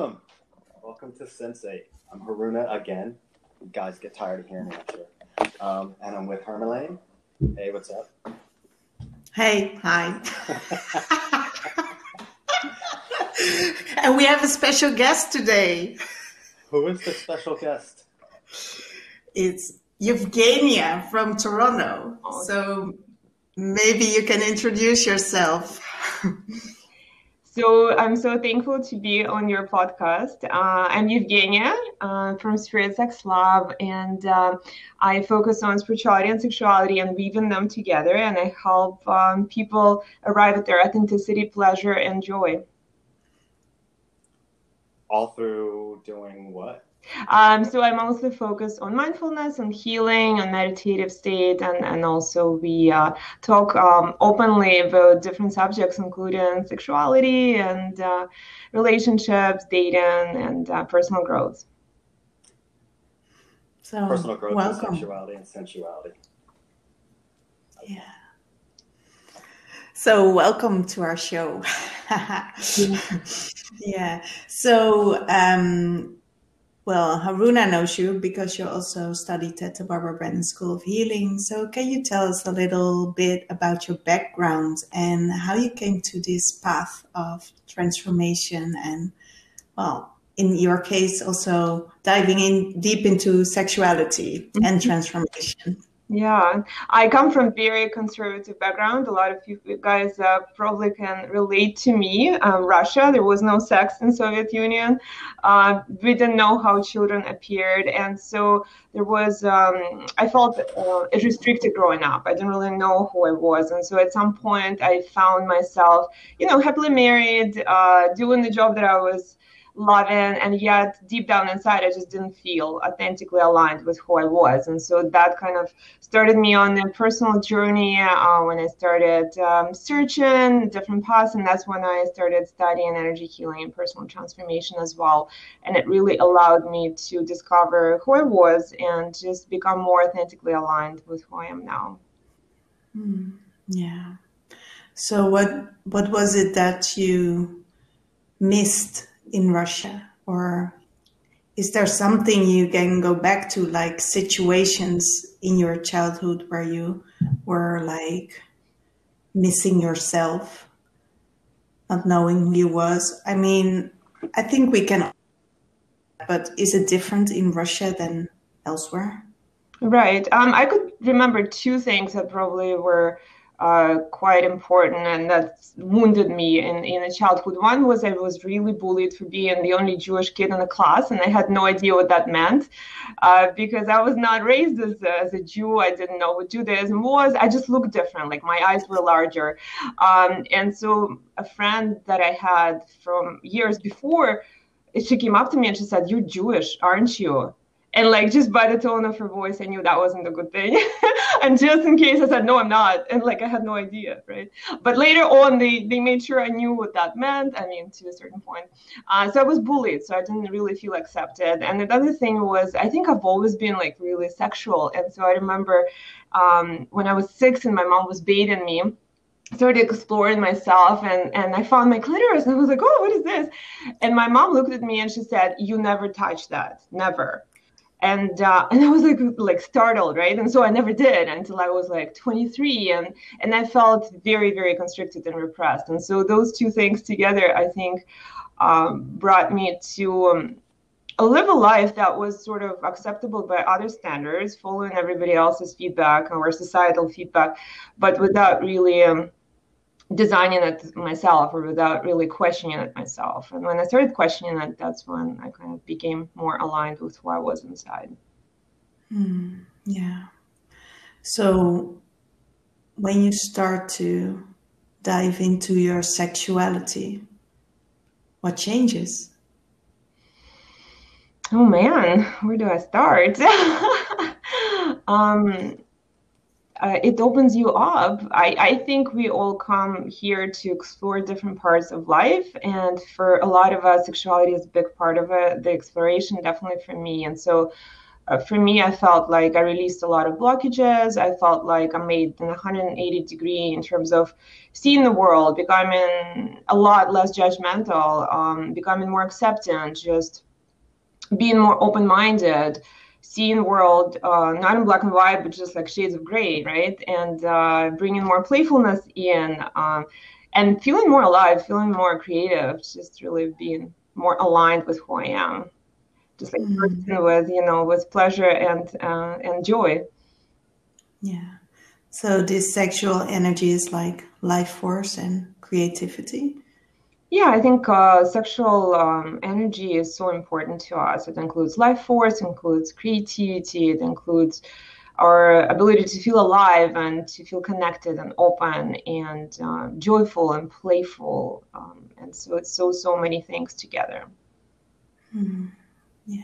Welcome. Welcome to Sensei. I'm Haruna again. You guys get tired of hearing me, I'm sure. And I'm with Hermelane. Hey, what's up? Hey, hi. And we have a special guest today. Who is the special guest? It's Evgenia from Toronto. So maybe you can introduce yourself. So I'm so thankful to be on your podcast. I'm Evgenia from Spirit Sex Lab, and I focus on spirituality and sexuality and weaving them together, and I help people arrive at their authenticity, pleasure, and joy. All through doing what? So I'm also focused on mindfulness, on healing, on meditative state, and also we talk openly about different subjects, including sexuality and relationships, dating, and personal growth. So Personal growth, welcome. sexuality, and sensuality. Yeah. So welcome to our show. Yeah. So, well, Haruna knows you because you also studied at the Barbara Brennan School of Healing. So can you tell us a little bit about your background and how you came to this path of transformation and, well, in your case, also diving in deep into sexuality and transformation? Yeah, I come from very conservative background. A lot of you guys probably can relate to me. Russia, there was no sex in Soviet Union. We didn't know how children appeared. And so there was, I felt restricted growing up. I didn't really know who I was. And so at some point I found myself, happily married, doing the job that I was loving, and yet deep down inside I just didn't feel authentically aligned with who I was. And so that kind of started me on a personal journey when I started searching different paths, and that's when I started studying energy healing and personal transformation as well. And it really allowed me to discover who I was and just become more authentically aligned with who I am now. Yeah. So what was it that you missed in Russia? Or is there something you can go back to, like situations in your childhood where you were like missing yourself, not knowing who you was? I mean, I think we can, but is it different in Russia than elsewhere? Right. I could remember two things that probably were quite important and that wounded me in a childhood. One was I was really bullied for being the only Jewish kid in the class, and I had no idea what that meant because I was not raised as a Jew. I didn't know what Judaism was. I just looked different, like my eyes were larger. And so a friend that I had from years before, she came up to me and she said, "You're Jewish, aren't you?" And like just by the tone of her voice, I knew that wasn't a good thing. And just in case, I said, "No, I'm not." And like I had no idea, right? But later on, they made sure I knew what that meant. I mean, to a certain point. So I was bullied, so I didn't really feel accepted. And another thing was, I think I've always been like really sexual. And so I remember when I was 6 and my mom was bathing me, started exploring myself and I found my clitoris and I was like, "Oh, what is this?" And my mom looked at me and she said, "You never touch that, never." And I was like startled, right? And so I never did until I was like 23, and I felt very, very constricted and repressed. And so those two things together, I think, brought me to live a life that was sort of acceptable by other standards, following everybody else's feedback or societal feedback, but without really designing it myself or without really questioning it myself. And when I started questioning it, that's when I kind of became more aligned with who I was inside. Yeah. So when you start to dive into your sexuality, what changes? Oh man, where do I start? It opens you up. I think we all come here to explore different parts of life. And for a lot of us, sexuality is a big part of it, the exploration, definitely for me. And so For me, I felt like I released a lot of blockages. I felt like I made an 180 degree in terms of seeing the world, becoming a lot less judgmental, becoming more accepting, just being more open-minded, seeing the world not in black and white, but just like shades of gray, right? And bringing more playfulness in, and feeling more alive, feeling more creative, just really being more aligned with who I am. Just like with pleasure and joy. Yeah. So this sexual energy is like life force and creativity. Yeah, I think sexual energy is so important to us. It includes life force, includes creativity, it includes our ability to feel alive and to feel connected and open and joyful and playful. And so it's so many things together. Yeah.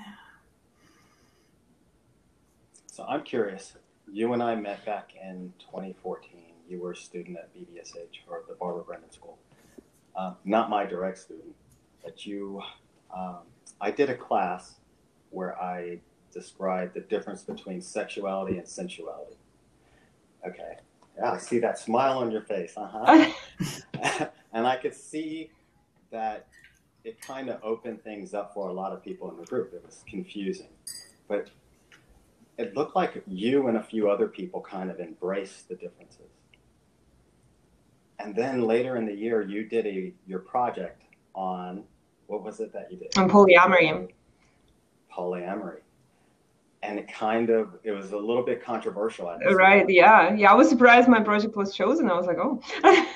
So I'm curious. You and I met back in 2014. You were a student at BBSH, or the Barbara Brennan School. Not my direct student, but you. I did a class where I described the difference between sexuality and sensuality. Okay. Yeah, I see that smile on your face. And I could see that it kind of opened things up for a lot of people in the group. It was confusing, but it looked like you and a few other people kind of embraced the differences. And then later in the year, you did your project on, what was it that you did? On polyamory. Polyamory. And it was a little bit controversial. Right, yeah. I was surprised my project was chosen. I was like, oh.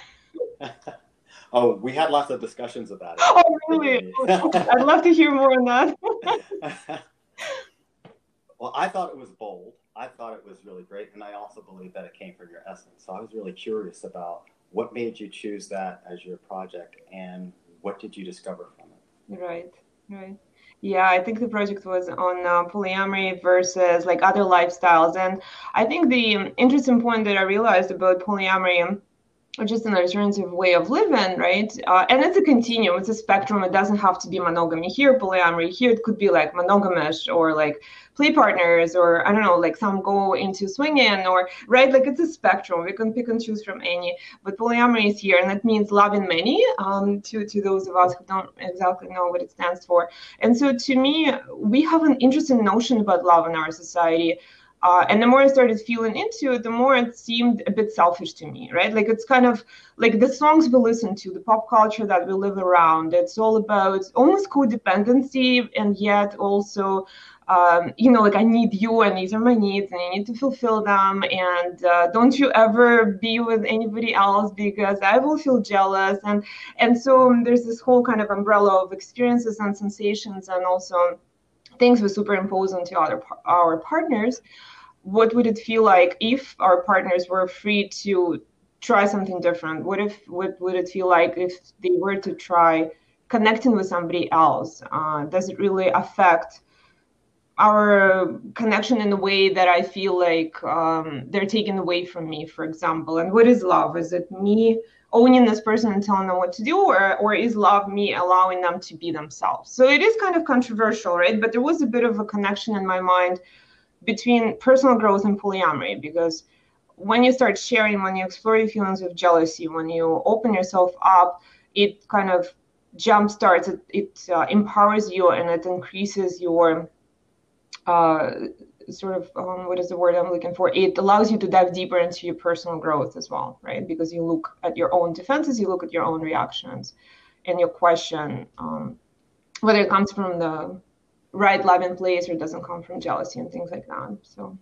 Oh, we had lots of discussions about it. Oh, really? I'd love to hear more on that. Well, I thought it was bold. I thought it was really great. And I also believe that it came from your essence. So I was really curious about what made you choose that as your project and what did you discover from it? Right. Yeah, I think the project was on polyamory versus like other lifestyles. And I think the interesting point that I realized about polyamory, which is an alternative way of living, right? And it's a continuum, it's a spectrum. It doesn't have to be monogamy here, polyamory here. It could be like monogamish or like play partners, or I don't know, like some go into swinging, or right, like it's a spectrum. We can pick and choose from any, but polyamory is here, and that means loving many. To those of us who don't exactly know what it stands for, and so to me, we have an interesting notion about love in our society. And the more I started feeling into it, the more it seemed a bit selfish to me, right? Like it's kind of like the songs we listen to, the pop culture that we live around. It's all about almost codependency, and yet also, like I need you, and these are my needs, and I need to fulfill them. And don't you ever be with anybody else because I will feel jealous. And so there's this whole kind of umbrella of experiences and sensations, and also things we superimpose onto our partners. What would it feel like if our partners were free to try something different? What would it feel like if they were to try connecting with somebody else? Does it really affect our connection in a way that I feel like they're taken away from me, for example? And what is love? Is it me owning this person and telling them what to do, or is love me allowing them to be themselves? So it is kind of controversial, right? But there was a bit of a connection in my mind between personal growth and polyamory, because when you start sharing, when you explore your feelings of jealousy, when you open yourself up, it kind of jumpstarts, it empowers you, and it increases your what is the word I'm looking for? It allows you to dive deeper into your personal growth as well, right? Because you look at your own defenses, you look at your own reactions, and you question whether it comes from the right loving place or doesn't come from jealousy and things like that. So,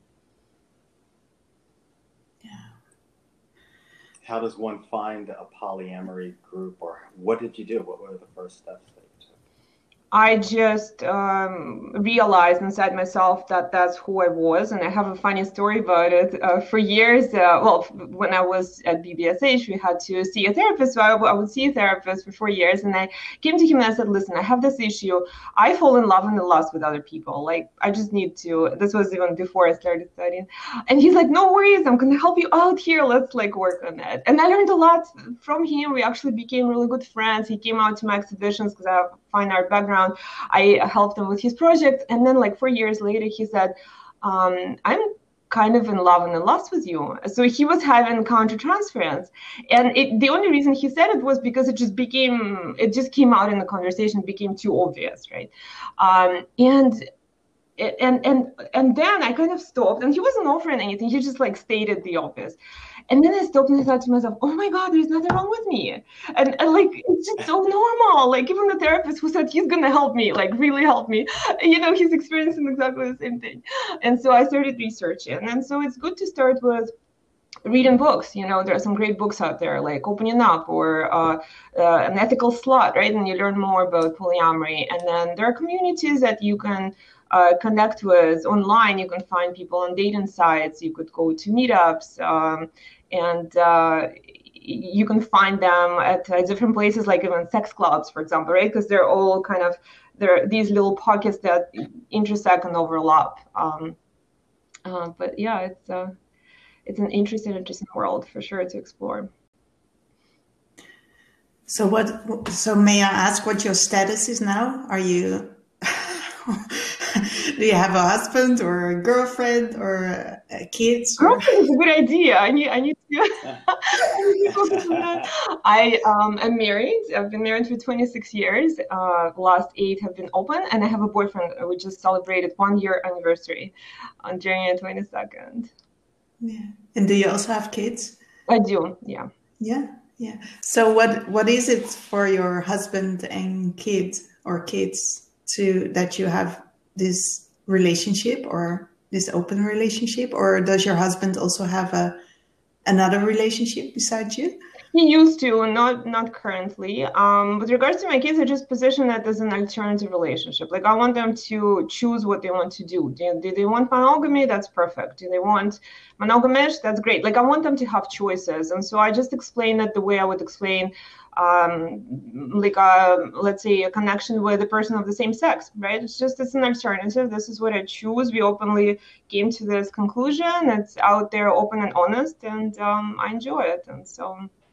yeah. How does one find a polyamory group, or what did you do? What were the first steps that you took? I just realized inside myself that that's who I was. And I have a funny story about it. For years, when I was at BBSH, we had to see a therapist. So I would see a therapist for 4 years. And I came to him and I said, listen, I have this issue. I fall in love and in lust with other people. Like, I just need to, this was even before I started studying. And he's like, no worries, I'm going to help you out here. Let's like work on it. And I learned a lot from him. We actually became really good friends. He came out to my exhibitions because I have fine art background. I helped him with his project. And then like 4 years later, he said, I'm kind of in love and in lust with you. So he was having countertransference. And the only reason he said it was because it just came out in the conversation, became too obvious, right? And then I kind of stopped, and he wasn't offering anything. He just like stated the obvious. And then I stopped and I thought to myself, oh my God, there's nothing wrong with me. And like, it's just so normal. Like even the therapist who said he's going to help me, like really help me, he's experiencing exactly the same thing. And so I started researching. And so it's good to start with reading books. There are some great books out there like Opening Up or An Ethical Slut, right? And you learn more about polyamory. And then there are communities that you can connect with online. You can find people on dating sites. You could go to meetups, and you can find them at different places, like even sex clubs, for example, right? Because they're all there are these little pockets that intersect and overlap. But yeah, it's an interesting world for sure to explore. So may I ask what your status is now? Are you do you have a husband or a girlfriend or kids? Girlfriend is a good idea. I need to focus on that. I am married. I've been married for 26 years. Last 8 have been open, and I have a boyfriend. We just celebrated 1-year anniversary on January 22nd. Yeah. And do you also have kids? I do. Yeah. Yeah. Yeah. So what is it for your husband and kids that you have this relationship or this open relationship, or does your husband also have another relationship besides you? He used to, not currently. With regards to my kids, I just position it as an alternative relationship. Like I want them to choose what they want to do. Do they want monogamy? That's perfect. Do they want monogamish? That's great. Like I want them to have choices. And so I just explain it the way I would explain let's say a connection with a person of the same sex, right? It's an alternative. This is what I choose. We openly came to this conclusion. It's out there, open and honest, and I enjoy it. And so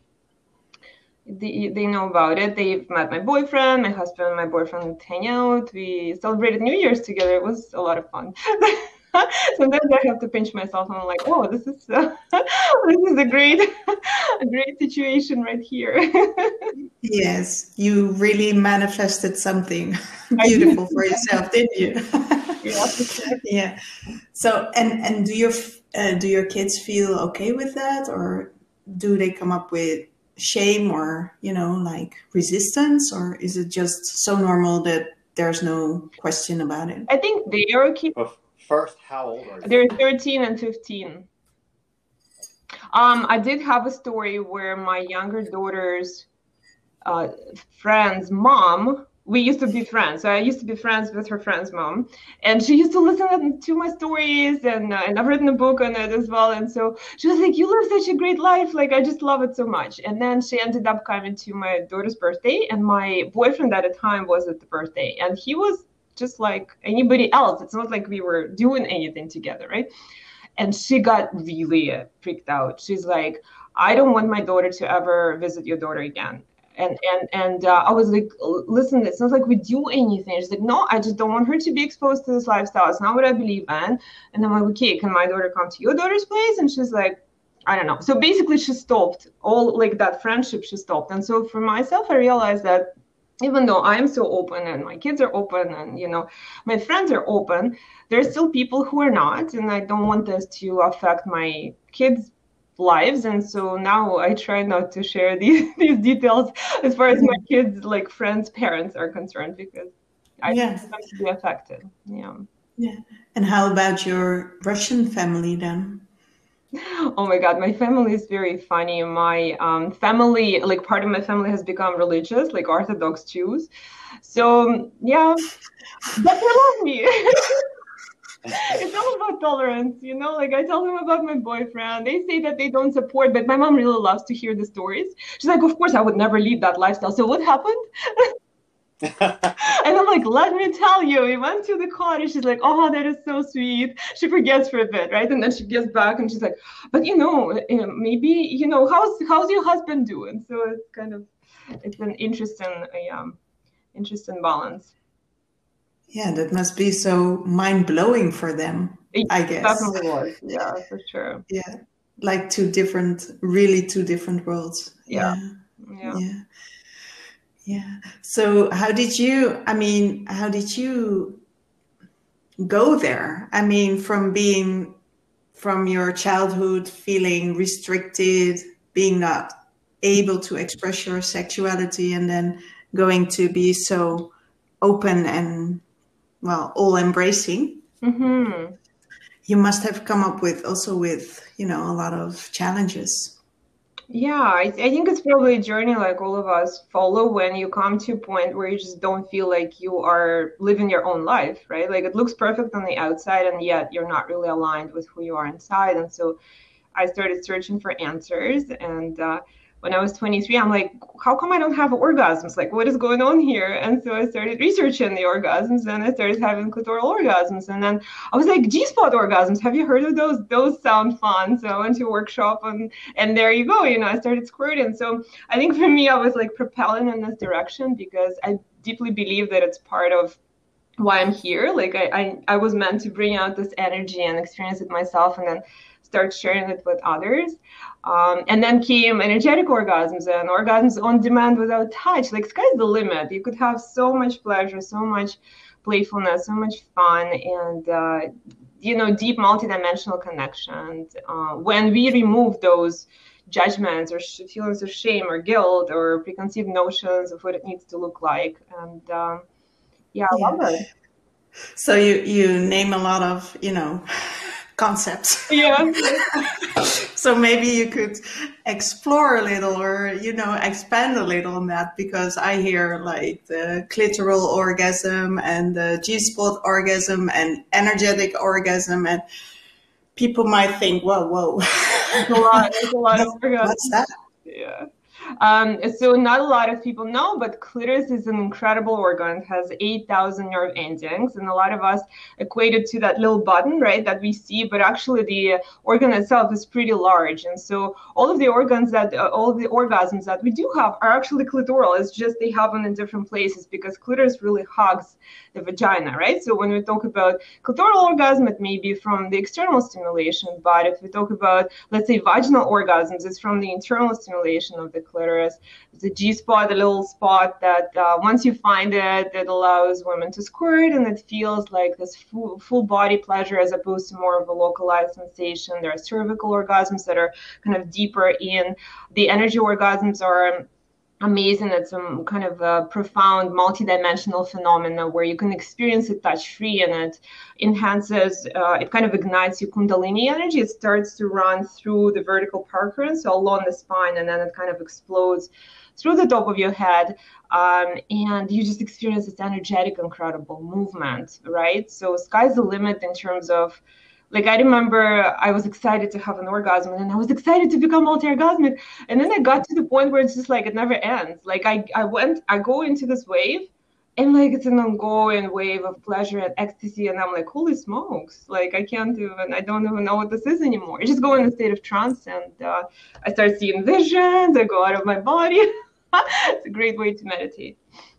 they know about it. They've met my boyfriend, my husband, and my boyfriend hang out. We celebrated New Year's together. It was a lot of fun. Sometimes I have to pinch myself and I'm like, oh, this is a great situation right here. Yes, you really manifested something beautiful for yourself, didn't you? Yeah. Yeah. So, and do your kids feel okay with that, or do they come up with shame or like resistance, or is it just so normal that there's no question about it? I think they are okay. First, how old are you? They're 13 and 15. I did have a story where my younger daughter's friend's mom, we used to be friends. So I used to be friends with her friend's mom, and she used to listen to my stories, and I've written a book on it as well. And so she was like, you live such a great life. Like, I just love it so much. And then she ended up coming to my daughter's birthday, and my boyfriend at the time was at the birthday, and he was just like anybody else. It's not like we were doing anything together, right? And she got really freaked out. She's like, I don't want my daughter to ever visit your daughter again. And I was like, listen, it's not like we do anything. She's like, no, I just don't want her to be exposed to this lifestyle. It's not what I believe in. And I'm like, okay, can my daughter come to your daughter's place? And she's like, I don't know. So basically she stopped all like that friendship. She stopped. And so for myself, I realized that even though I'm so open and my kids are open and, my friends are open, there's still people who are not. And I don't want this to affect my kids' lives. And so now I try not to share these details as far as my kids, like friends, parents are concerned, because I want them to be affected. Yeah. Yeah. And how about your Russian family then? Oh my God, my family is very funny. My family, like part of my family has become religious, like Orthodox Jews. So yeah, but they love me. It's all about tolerance, like I tell them about my boyfriend. They say that they don't support, but my mom really loves to hear the stories. She's like, of course, I would never leave that lifestyle. So what happened? And I'm like, let me tell you, we went to the cottage. She's like, oh, that is so sweet. She forgets for a bit, right? And then she gets back and she's like, but maybe, how's your husband doing? So it's an interesting interesting balance. Yeah, that must be so mind-blowing for them, It I guess. definitely was. Yeah, for sure. Yeah, like two different worlds. Yeah. Yeah, yeah, yeah. So how did you go there? I mean, from your childhood feeling restricted, being not able to express your sexuality, and then going to be so open and, well, all embracing. Mm-hmm. You must have come up with a lot of challenges. Yeah, I think it's probably a journey like all of us follow when you come to a point where you just don't feel like you are living your own life, right? Like it looks perfect on the outside, and yet you're not really aligned with who you are inside. And so I started searching for answers. And when I was 23, I'm like, how come I don't have orgasms? Like, what is going on here? And so I started researching the orgasms, and I started having clitoral orgasms. And then I was like, G-spot orgasms. Have you heard of those? Those sound fun. So I went to a workshop, and there you go. I started squirting. So I think for me, I was like propelling in this direction because I deeply believe that it's part of why I'm here. Like I was meant to bring out this energy and experience it myself, and then start sharing it with others. And then came energetic orgasms and orgasms on demand without touch. Like sky's the limit. You could have so much pleasure, so much playfulness, so much fun, and deep multidimensional connections. When we remove those judgments or feelings of shame or guilt or preconceived notions of what it needs to look like, and yeah, I love it. So you name a lot of concepts. Yeah. So maybe you could explore a little or expand a little on that, because I hear like the clitoral orgasm and the G-spot orgasm and energetic orgasm, and people might think, whoa. There's a lot of orgasms. What's that? Yeah. So not a lot of people know, but clitoris is an incredible organ. It has 8,000 nerve endings, and a lot of us equate it to that little button, right, that we see, but actually the organ itself is pretty large. And so all of the orgasms that we do have are actually clitoral. It's just they happen in different places because clitoris really hugs the vagina, right? So when we talk about clitoral orgasm, it may be from the external stimulation, but if we talk about, let's say, vaginal orgasms, it's from the internal stimulation of the clitoris. The G-spot, the little spot that once you find it, it allows women to squirt, and it feels like this full body pleasure as opposed to more of a localized sensation. There are cervical orgasms that are kind of deeper in. The energy orgasms are amazing. It's some kind of a profound multidimensional phenomena where you can experience it touch-free, and it enhances, it kind of ignites your kundalini energy. It starts to run through the vertical power current, so along the spine, and then it kind of explodes through the top of your head, and you just experience this energetic, incredible movement, right? So sky's the limit in terms of, like, I remember I was excited to have an orgasm, and then I was excited to become multi-orgasmic. And then I got to the point where it's just like, it never ends. Like I go into this wave, and like, it's an ongoing wave of pleasure and ecstasy. And I'm like, holy smokes, like I don't even know what this is anymore. I just go in a state of trance, and I start seeing visions. I go out of my body. It's a great way to meditate.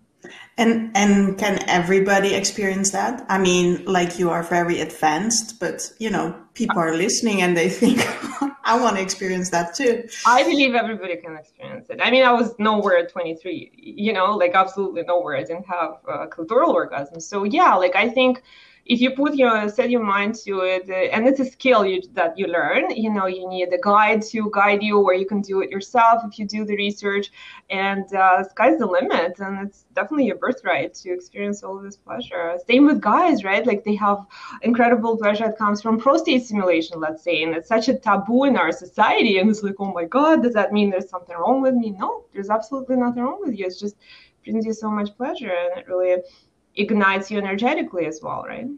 And can everybody experience that? I mean, like, you are very advanced, but people are listening and they think, I want to experience that too. I believe everybody can experience it. I mean, I was nowhere at 23, like absolutely nowhere. I didn't have clitoral orgasm. So yeah, like I think if you set your mind to it, and it's a skill that you learn, you need a guide to guide you, or you can do it yourself if you do the research, and sky's the limit. And it's definitely your birthright to experience all of this pleasure. Same with guys, right? Like they have incredible pleasure that comes from prostate stimulation, let's say, and it's such a taboo in our society. And it's like, oh my God, does that mean there's something wrong with me? No, there's absolutely nothing wrong with you. It's just brings you so much pleasure, and it really ignites you energetically as well, right?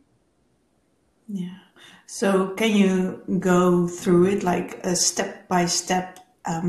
Yeah. So can you go through it like a step by step,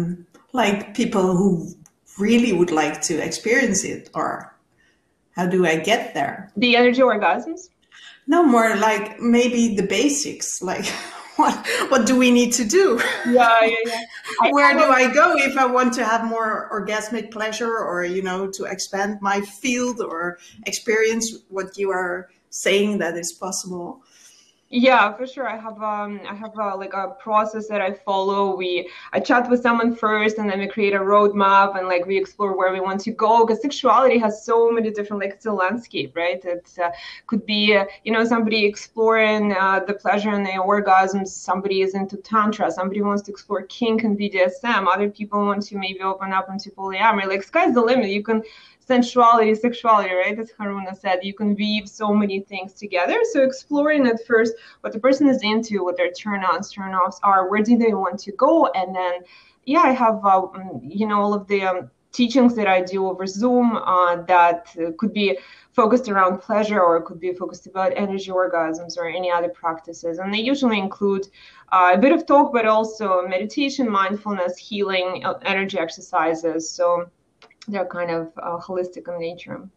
like people who really would like to experience it, or how do I get there? The energy orgasms? No, more like maybe the basics, like what do we need to do? Yeah. Where do I go if I want to have more orgasmic pleasure, or, to expand my field or experience what you are saying that is possible? Yeah, for sure. I have like a process that I follow. I chat with someone first, and then we create a roadmap, and like we explore where we want to go. Because sexuality has so many different, like, it's a landscape, right? It could be somebody exploring the pleasure and the orgasms. Somebody is into tantra. Somebody wants to explore kink and BDSM. Other people want to maybe open up into polyamory. Like, sky's the limit. You can sensuality, sexuality, right? As Haruna said, you can weave so many things together. So exploring at first what the person is into, what their turn-ons, turn-offs are, where do they want to go, and then, yeah, I have all of the teachings that I do over Zoom that could be focused around pleasure, or it could be focused about energy orgasms or any other practices. And they usually include a bit of talk, but also meditation, mindfulness, healing, energy exercises. So they're kind of holistic in nature.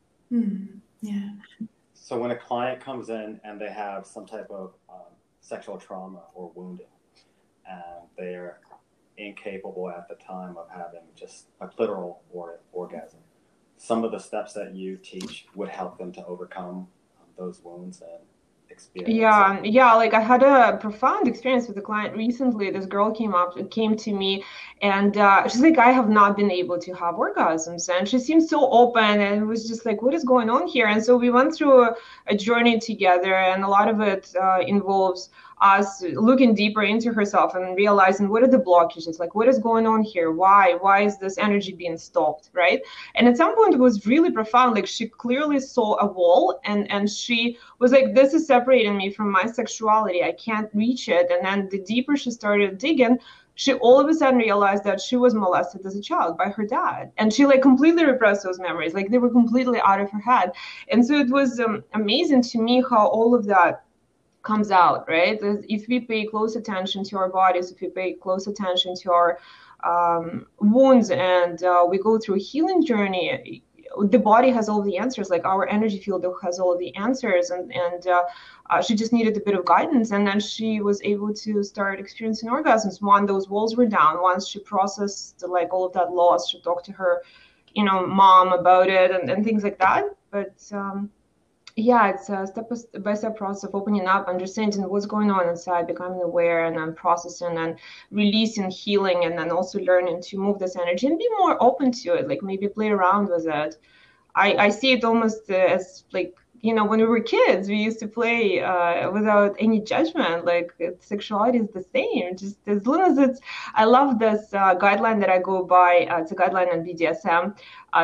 Yeah. So when a client comes in and they have some type of sexual trauma or wounding, and they're incapable at the time of having just a clitoral orgasm, some of the steps that you teach would help them to overcome those wounds and experience. Yeah. Like, I had a profound experience with a client recently. This girl came to me, and she's like, I have not been able to have orgasms, and she seemed so open, and it was just like, what is going on here? And so we went through a journey together, and a lot of it involves us looking deeper into herself and realizing what are the blockages, like what is going on here, why is this energy being stopped, right? And at some point it was really profound. Like, she clearly saw a wall, and she was like, this is separating me from my sexuality, I can't reach it. And then the deeper she started digging, she all of a sudden realized that she was molested as a child by her dad, and she like completely repressed those memories, like they were completely out of her head. And so it was amazing to me how all of that comes out, right? If we pay close attention to our bodies, if we pay close attention to our wounds, and we go through a healing journey, the body has all the answers. Like, our energy field has all the answers, and she just needed a bit of guidance, and then she was able to start experiencing orgasms. One, those walls were down. Once she processed like all of that loss, she talked to her mom about it, and things like that. But yeah, it's a step-by-step process of opening up, understanding what's going on inside, becoming aware, and then processing and releasing, healing, and then also learning to move this energy and be more open to it, like maybe play around with it. I see it almost as like, when we were kids, we used to play without any judgment. Like, sexuality is the same, just as long as it's, I love this guideline that I go by. It's a guideline on BDSM,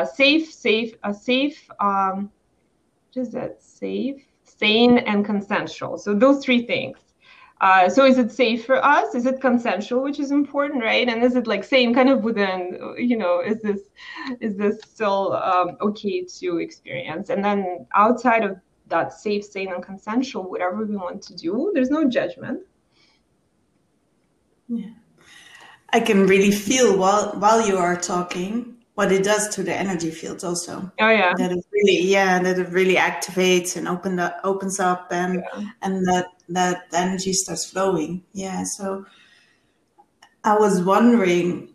safe, what is that? Safe, sane, and consensual. So those three things. So is it safe for us? Is it consensual, which is important, right? And is it like sane, kind of within, is this still okay to experience? And then outside of that safe, sane, and consensual, whatever we want to do, there's no judgment. Yeah. I can really feel while you are talking what it does to the energy fields also. Oh yeah. That it really activates and opens up, and that energy starts flowing. Yeah. So I was wondering,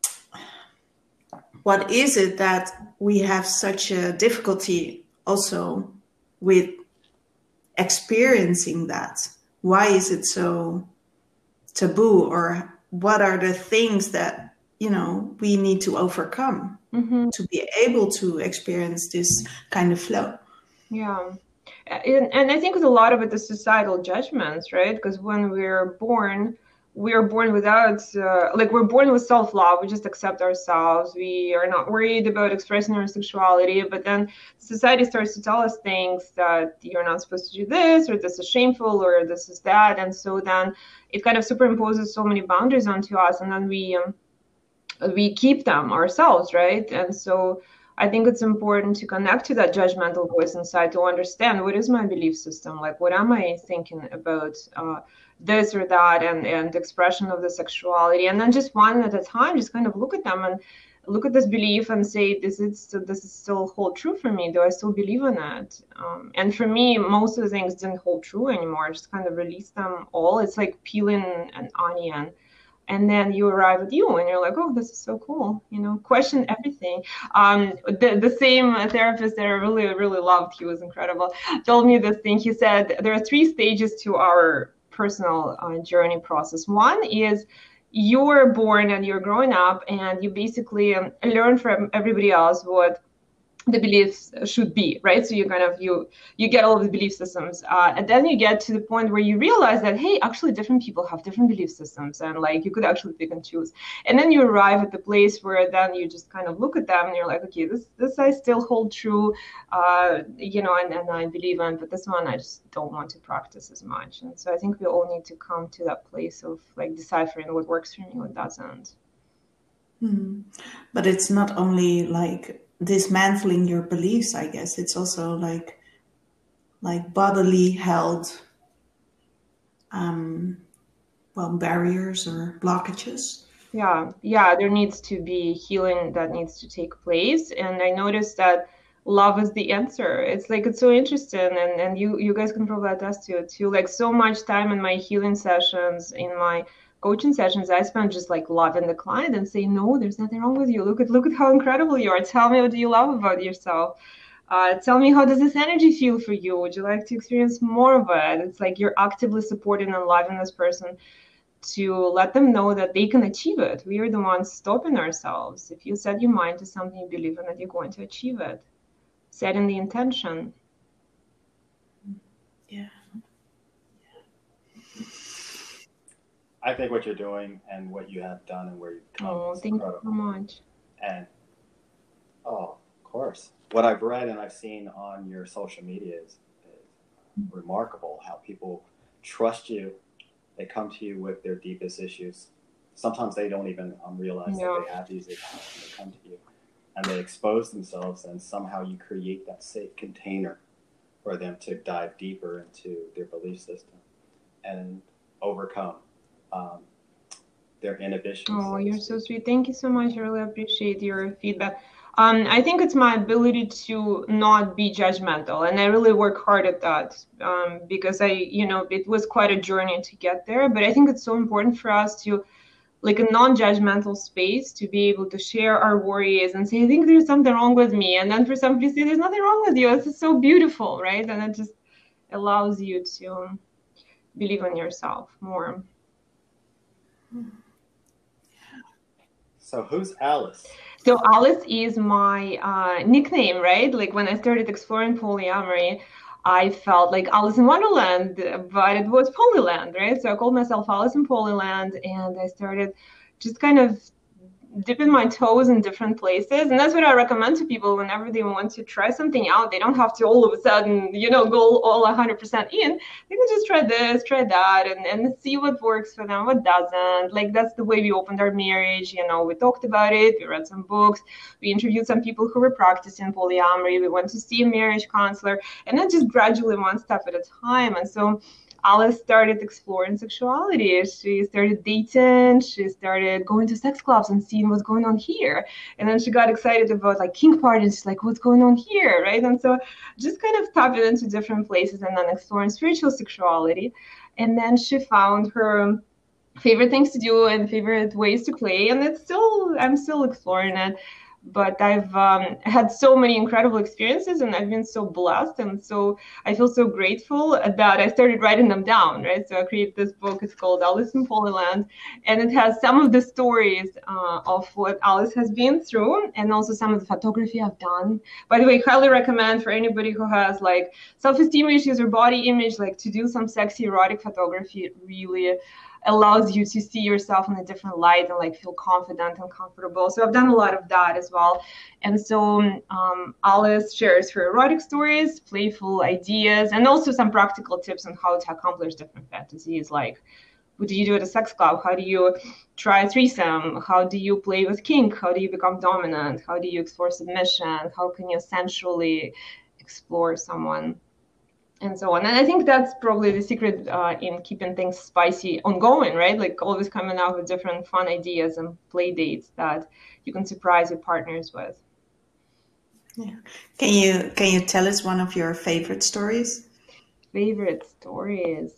what is it that we have such a difficulty also with experiencing that? Why is it so taboo, or what are the things that we need to overcome to be able to experience this kind of flow? Yeah. And I think with a lot of it is societal judgments, right? Because when we're born without, we're born with self-love. We just accept ourselves. We are not worried about expressing our sexuality. But then society starts to tell us things that you're not supposed to do this, or this is shameful, or this is that. And so then it kind of superimposes so many boundaries onto us, and then we keep them ourselves, right? And so I think it's important to connect to that judgmental voice inside, to understand what is my belief system, like what am I thinking about this or that, and expression of the sexuality, and then just one at a time, just kind of look at them and look at this belief and say, this is still hold true for me? Do I still believe in it? And for me, most of the things didn't hold true anymore. I just kind of released them all. It's like peeling an onion. And then you arrive at you and you're like, oh, this is so cool. Question everything. The same therapist that I really, really loved, he was incredible, told me this thing. He said, there are 3 stages to our personal journey process. One is you're born and you're growing up and you basically learn from everybody else what the beliefs should be, right? So you kind of you get all of the belief systems, and then you get to the point where you realize that, hey, actually different people have different belief systems, and like you could actually pick and choose. And then you arrive at the place where then you just kind of look at them and you're like, okay, this I still hold true, and I believe in, but this one I just don't want to practice as much. And so I think we all need to come to that place of like deciphering what works for me, what doesn't. But it's not only like dismantling your beliefs, I guess. It's also like bodily held barriers or blockages. Yeah, there needs to be healing that needs to take place. And I noticed that love is the answer. It's like, it's so interesting, and you guys can probably attest to it too. Like, so much time in my healing sessions, in my coaching sessions, I spent just like loving the client and saying, no, there's nothing wrong with you. Look at how incredible you are. Tell me, what do you love about yourself? Tell me, how does this energy feel for you? Would you like to experience more of it? It's like you're actively supporting and loving this person to let them know that they can achieve it. We are the ones stopping ourselves. If you set your mind to something, you believe in it, you're going to achieve it. Setting the intention. Yeah. I think what you're doing and what you have done and where you've come is thank incredible. you so much. And, of course, what I've read and I've seen on your social media is remarkable. How people trust you. They come to you with their deepest issues. Sometimes they don't even realize that they have these issues. They come to you and they expose themselves, and somehow you create that safe container for them to dive deeper into their belief system and overcome their inhibitions. Oh, you're so sweet. Thank you so much. I really appreciate your feedback. I think it's my ability to not be judgmental, and I really work hard at that, because it was quite a journey to get there. But I think it's so important for us to, like, a non-judgmental space, to be able to share our worries and say, I think there's something wrong with me, and then for somebody to say, there's nothing wrong with you. This is so beautiful, right? And it just allows you to believe in yourself more. So who's Alice? So Alice is my nickname, right? Like, when I started exploring polyamory, I felt like Alice in Wonderland, but it was Polyland, right? So I called myself Alice in Polyland, and I started just kind of dipping my toes in different places. And that's what I recommend to people whenever they want to try something out. They don't have to all of a sudden, go all 100% in. They can just try this, try that, and see what works for them, what doesn't. Like, that's the way we opened our marriage. We talked about it. We read some books. We interviewed some people who were practicing polyamory. We went to see a marriage counselor, and then just gradually, one step at a time. And so Alice started exploring sexuality. She started dating. She started going to sex clubs and seeing what's going on here. And then she got excited about like kink parties. She's like, what's going on here, right? And so just kind of tapping into different places and then exploring spiritual sexuality. And then she found her favorite things to do and favorite ways to play. And I'm still exploring it. But I've had so many incredible experiences, and I've been so blessed, and so I feel so grateful that I started writing them down, right? So I created this book. It's called Alice in Polyland, and it has some of the stories of what Alice has been through, and also some of the photography I've done. By the way, highly recommend for anybody who has like self-esteem issues or body image, like, to do some sexy erotic photography. It really allows you to see yourself in a different light and like feel confident and comfortable. So I've done a lot of that as well. And so Alice shares her erotic stories, playful ideas, and also some practical tips on how to accomplish different fantasies. Like, what do you do at a sex club? How do you try a threesome? How do you play with kink? How do you become dominant? How do you explore submission? How can you sensually explore someone? and so on. And I think that's probably the secret in keeping things spicy ongoing, right? Like always coming out with different fun ideas and play dates that you can surprise your partners with. Yeah. Can you tell us one of your favorite stories? Favorite stories.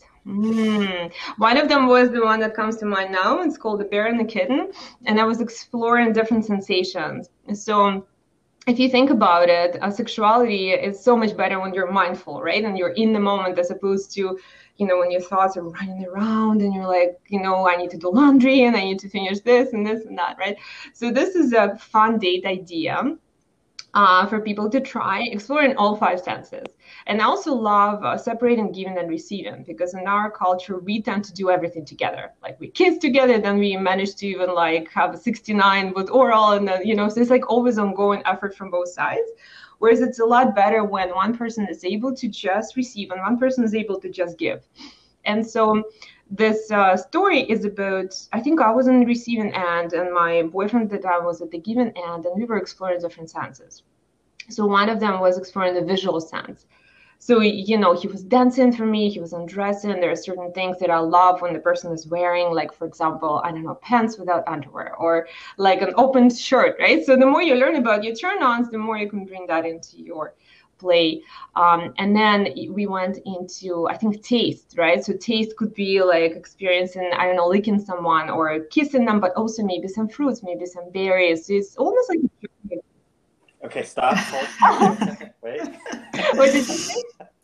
One of them was the one that comes to mind now. It's called The Bear and the Kitten. And I was exploring different sensations. So if you think about it, sexuality is so much better when you're mindful, right? And you're in the moment, as opposed to, when your thoughts are running around and you're like, I need to do laundry and I need to finish this and this and that, right? So this is a fun date idea for people to try, exploring all 5 senses. And I also love separating giving and receiving, because in our culture, we tend to do everything together. Like we kiss together, then we manage to even like have a 69 with oral, and then, so it's like always ongoing effort from both sides. Whereas it's a lot better when one person is able to just receive and one person is able to just give. And so this story is about, I think I was on the receiving end and my boyfriend at the time was at the giving end, and we were exploring different senses. So one of them was exploring the visual sense. So, he was dancing for me, he was undressing. There are certain things that I love when the person is wearing, like, for example, I don't know, pants without underwear, or like an open shirt, right? So the more you learn about your turn-ons, the more you can bring that into your play. And then we went into, I think, taste, right? So taste could be like experiencing, I don't know, licking someone or kissing them, but also maybe some fruits, maybe some berries. So it's almost like... Okay, stop. Wait. What did you say?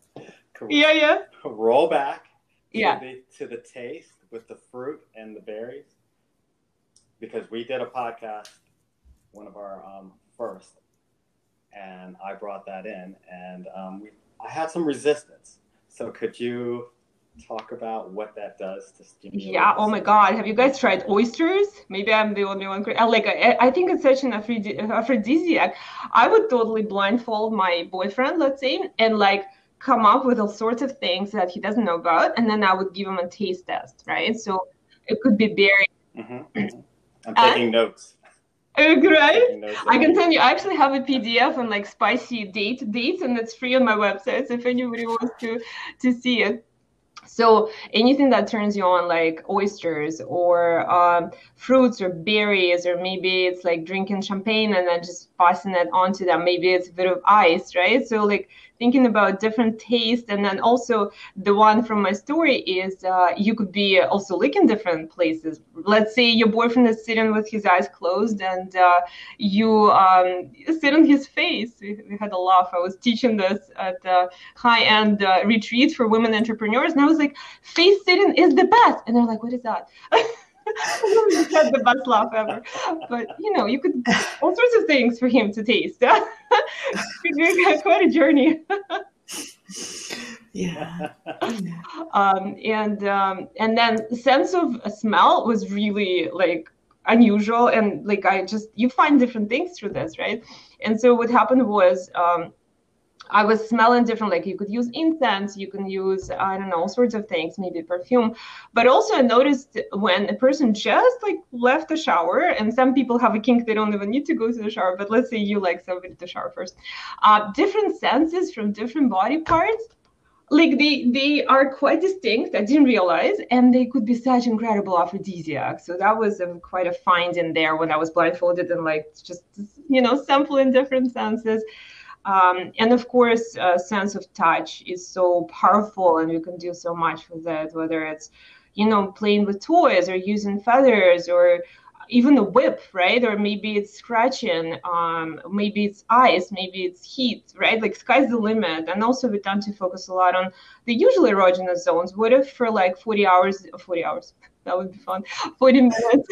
Yeah. Roll back to the taste with the fruit and the berries. Because we did a podcast, one of our first, and I brought that in, and I had some resistance. So could you talk about what that does to stimulate? Yeah. Oh my God. Have you guys tried oysters? Maybe I'm the only one. I think it's such an aphrodisiac. I would totally blindfold my boyfriend, let's say, and like come up with all sorts of things that he doesn't know about, and then I would give him a taste test, right? So it could be berry. Mm-hmm. I'm taking notes. Right? I can tell you, I actually have a PDF on like spicy dates, and it's free on my website. So if anybody wants to see it. So anything that turns you on, like oysters or fruits or berries, or maybe it's like drinking champagne and then just passing it on to them. Maybe it's a bit of ice, right? So like thinking about different tastes. And then also the one from my story is you could be also licking different places. Let's say your boyfriend is sitting with his eyes closed and you sit on his face. We had a laugh. I was teaching this at a high-end retreat for women entrepreneurs. And I was like, face sitting is the best. And they're like, what is that? We had the best laugh ever. But, you could, all sorts of things for him to taste. Quite a journey. Yeah. And then the sense of smell was really like unusual. And like, you find different things through this, right? And so what happened was, I was smelling different, like you could use incense, you can use, I don't know, all sorts of things, maybe perfume. But also I noticed when a person just like left the shower, and some people have a kink, they don't even need to go to the shower, but let's say you like somebody to shower first. Different senses from different body parts, like they are quite distinct, I didn't realize, and they could be such incredible aphrodisiacs. So that was quite a find in there when I was blindfolded and like just, sampling different senses. And of course, sense of touch is so powerful, and you can do so much with it, whether it's, playing with toys or using feathers or even a whip, right? Or maybe it's scratching, maybe it's ice, maybe it's heat, right? Like sky's the limit. And also we tend to focus a lot on the usually erogenous zones. What if for like 40 hours, that would be fun, 40 minutes.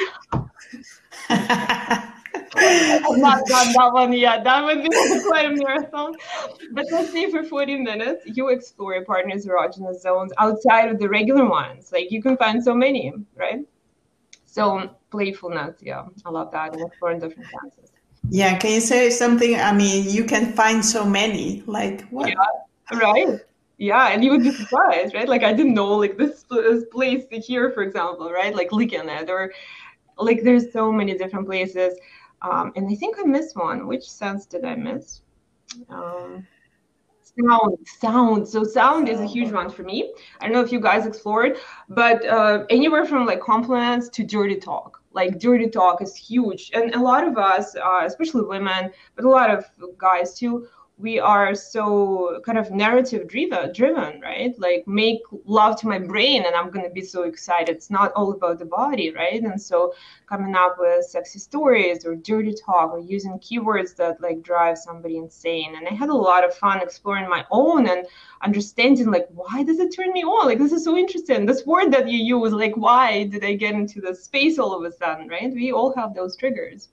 I've not done that one yet. That would be quite a marathon. But let's say for 40 minutes, you explore your partner's erogenous zones outside of the regular ones. Like you can find so many, right? So playfulness, yeah, I love that, and exploring different senses. Yeah, can you say something? I mean, you can find so many. Like what? Yeah, right. Yeah, and you would be surprised, right? Like I didn't know, like this place here, for example, right? Like licking it, or like there's so many different places. And I think I missed one. Which sense did I miss? Sound. So sound is a huge one for me. I don't know if you guys explored, but anywhere from like compliments to dirty talk. Like dirty talk is huge, and a lot of us, especially women, but a lot of guys too, we are so kind of narrative driven, right? Like make love to my brain and I'm going to be so excited. It's not all about the body, right? And so coming up with sexy stories or dirty talk or using keywords that like drive somebody insane. And I had a lot of fun exploring my own and understanding like, why does it turn me on? Like, this is so interesting. This word that you use, like, why did I get into this space all of a sudden, right? We all have those triggers.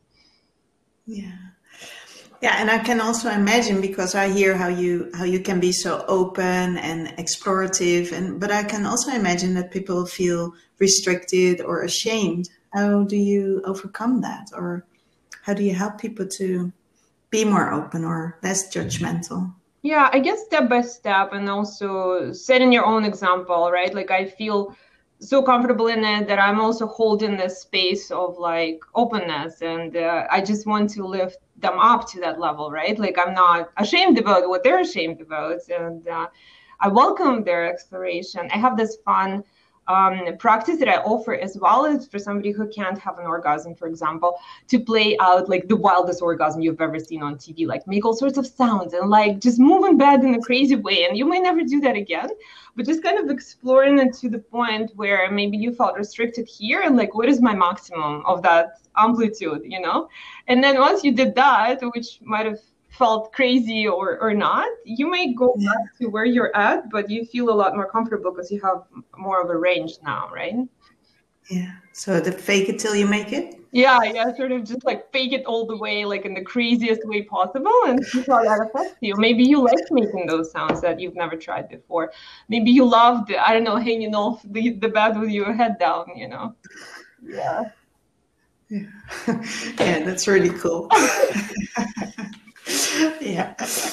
Yeah. Yeah, and I can also imagine, because I hear how you can be so open and explorative, but I can also imagine that people feel restricted or ashamed. How do you overcome that, or how do you help people to be more open or less judgmental? Yeah, I guess step by step, and also setting your own example, right? Like I feel so comfortable in it that I'm also holding this space of like openness, and I just want to lift them up to that level, right? Like I'm not ashamed about what they're ashamed about, and I welcome their exploration. I have this fun practice that I offer as well as for somebody who can't have an orgasm, for example, to play out like the wildest orgasm you've ever seen on TV, like make all sorts of sounds and like just move in bed in a crazy way. And you may never do that again, but just kind of exploring it to the point where maybe you felt restricted here and like, what is my maximum of that amplitude, you know? And then once you did that, which might have felt crazy or not, you may go back to where you're at, but you feel a lot more comfortable because you have more of a range now, right? Yeah. So the fake it till you make it? Yeah, sort of just like fake it all the way, like in the craziest way possible, and see how that affects you. Maybe you like making those sounds that you've never tried before. Maybe you loved, I don't know, hanging off the bed with your head down, you know? Yeah. Yeah, that's really cool. Yeah.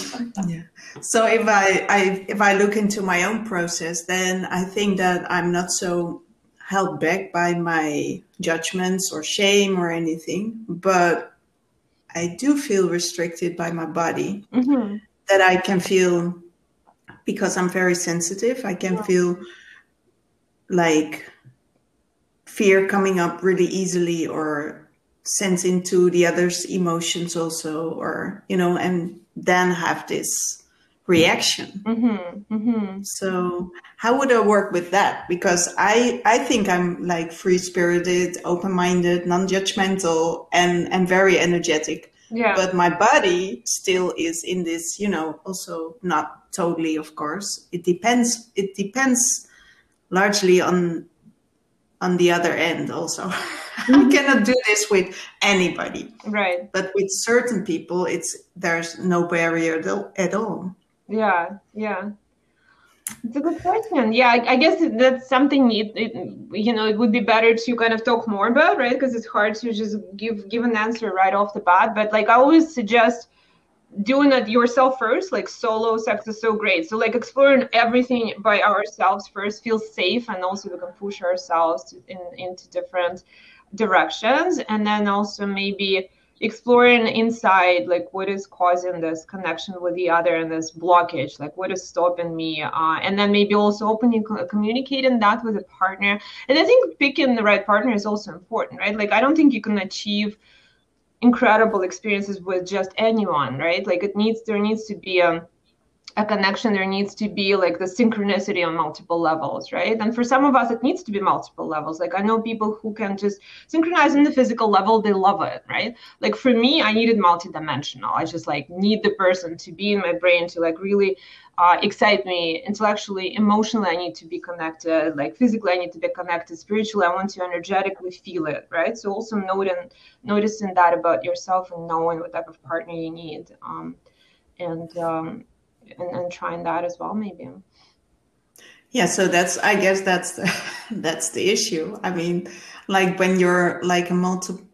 So if I look into my own process, then I think that I'm not so held back by my judgments or shame or anything, but I do feel restricted by my body. Mm-hmm. That I can feel, because I'm very sensitive, I can feel like fear coming up really easily, or sense into the other's emotions also, or, you know, and then have this reaction. Mm-hmm. Mm-hmm. So how would I work with that? Because I think I'm like free-spirited, open-minded, non-judgmental, and very energetic. Yeah. But my body still is in this, you know, also not totally, of course. It depends largely on the other end also. I cannot do this with anybody. Right. But with certain people, there's no barrier at all. Yeah. It's a good question. Yeah, I guess that's something it would be better to kind of talk more about, right? Because it's hard to just give an answer right off the bat. But like I always suggest doing it yourself first. Like solo sex is so great. So like exploring everything by ourselves first feels safe, and also we can push ourselves into different directions, and then also maybe exploring inside, like what is causing this connection with the other and this blockage, like what is stopping me, and then maybe also openly communicating that with a partner. And I think picking the right partner is also important, right? Like I don't think you can achieve incredible experiences with just anyone, right? Like there needs to be a connection. There needs to be like the synchronicity on multiple levels, right? And for some of us, it needs to be multiple levels. Like I know people who can just synchronize on the physical level. They love it, right? Like for me, I needed multidimensional. I just like need the person to be in my brain to like really excite me intellectually, emotionally. I need to be connected. Like physically, I need to be connected. Spiritually, I want to energetically feel it, right? So also noticing that about yourself and knowing what type of partner you need, and trying that as well, maybe. Yeah, so I guess that's the issue. I mean, like when you're like a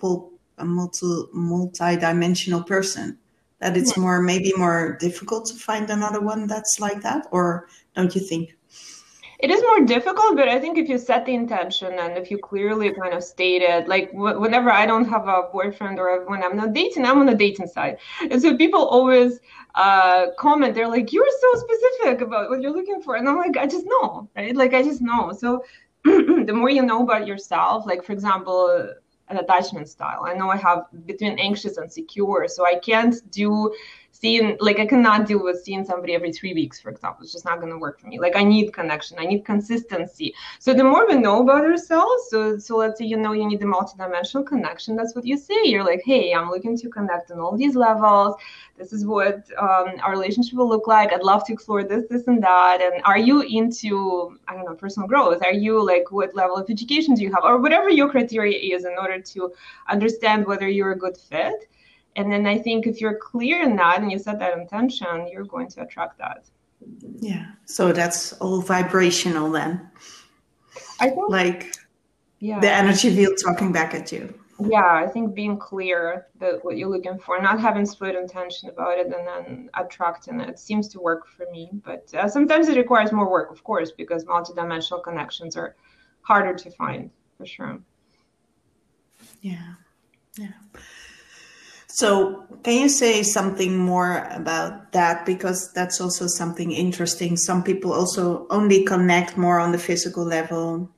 multi-dimensional person, that it's maybe more difficult to find another one that's like that, or don't you think? It is more difficult, but I think if you set the intention and if you clearly kind of state it, like whenever I don't have a boyfriend or when I'm not dating, I'm on the dating side. And so people always comment, they're like, you're so specific about what you're looking for. And I'm like, I just know, right? Like, I just know. So the more you know about yourself, like, for example, an attachment style. I know I have between anxious and secure, so I can't do I cannot deal with seeing somebody every 3 weeks, for example. It's just not going to work for me. Like, I need connection, I need consistency. So the more we know about ourselves, so let's say you need the multidimensional connection. That's what you say. You're like, hey, I'm looking to connect on all these levels. This is what our relationship will look like. I'd love to explore this, and that. And are you into, I don't know, personal growth? Are you like, what level of education do you have? Or whatever your criteria is in order to understand whether you're a good fit. And then I think if you're clear in that and you set that intention, you're going to attract that. Yeah. So that's all vibrational then. I think, like, yeah, the energy field talking back at you. Yeah, I think being clear that what you're looking for, not having split intention about it and then attracting it seems to work for me. But sometimes it requires more work, of course, because multidimensional connections are harder to find, for sure. Yeah. Yeah. So can you say something more about that? Because that's also something interesting. Some people also only connect more on the physical level.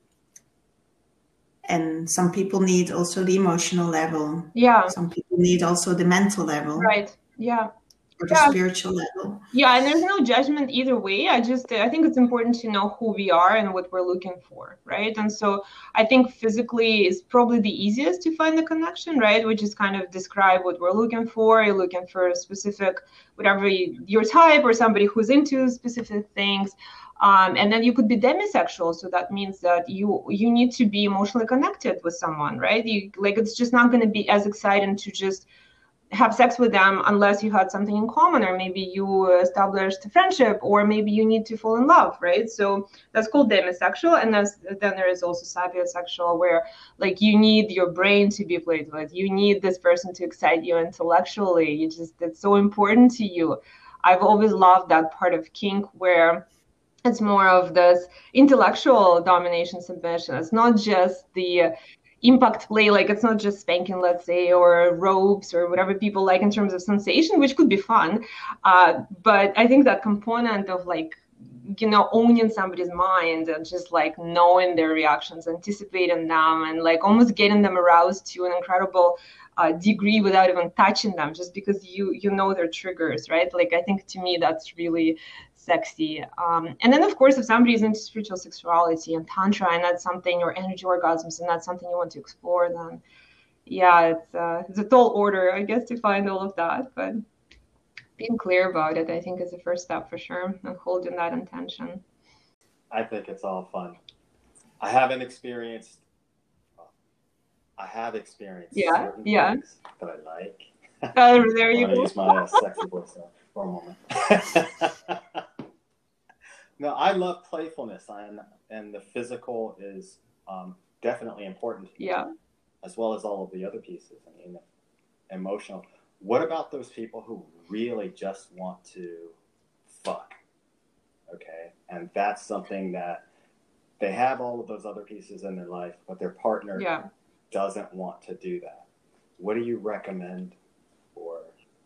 And some people need also the emotional level. Yeah. Some people need also the mental level. Right. Yeah. Or the spiritual level. Yeah, and there's no judgment either way. I think it's important to know who we are and what we're looking for, right? And so I think physically is probably the easiest to find the connection, right? Which is kind of describe what we're looking for. You're looking for a specific, whatever your type, or somebody who's into specific things. And then you could be demisexual, so that means that you need to be emotionally connected with someone, right? It's just not going to be as exciting to just have sex with them unless you had something in common, or maybe you established a friendship, or maybe you need to fall in love, right? So that's called demisexual. And then there is also sapiosexual, where like you need your brain to be played with. You need this person to excite you intellectually. It's so important to you. I've always loved that part of kink where it's more of this intellectual domination submission. It's not just the impact play, like it's not just spanking, let's say, or ropes or whatever people like in terms of sensation, which could be fun. But I think that component of like, owning somebody's mind and just like knowing their reactions, anticipating them, and like almost getting them aroused to an incredible degree without even touching them, just because you know their triggers, right? Like, I think to me that's really sexy. And then of course, if somebody is into spiritual sexuality and tantra, and that's something, or energy orgasms, and that's something you want to explore, then yeah, it's a tall order, I guess, to find all of that. But being clear about it, I think, is the first step for sure, and holding that intention. I think it's all fun. I have experienced yeah things that I like. There you go. Use my sexy voice for a moment. No, I love playfulness, and the physical is definitely important to me, yeah, as well as all of the other pieces. I mean, emotional. What about those people who really just want to fuck? Okay, and that's something that they have all of those other pieces in their life, but their partner doesn't want to do that. What do you recommend for?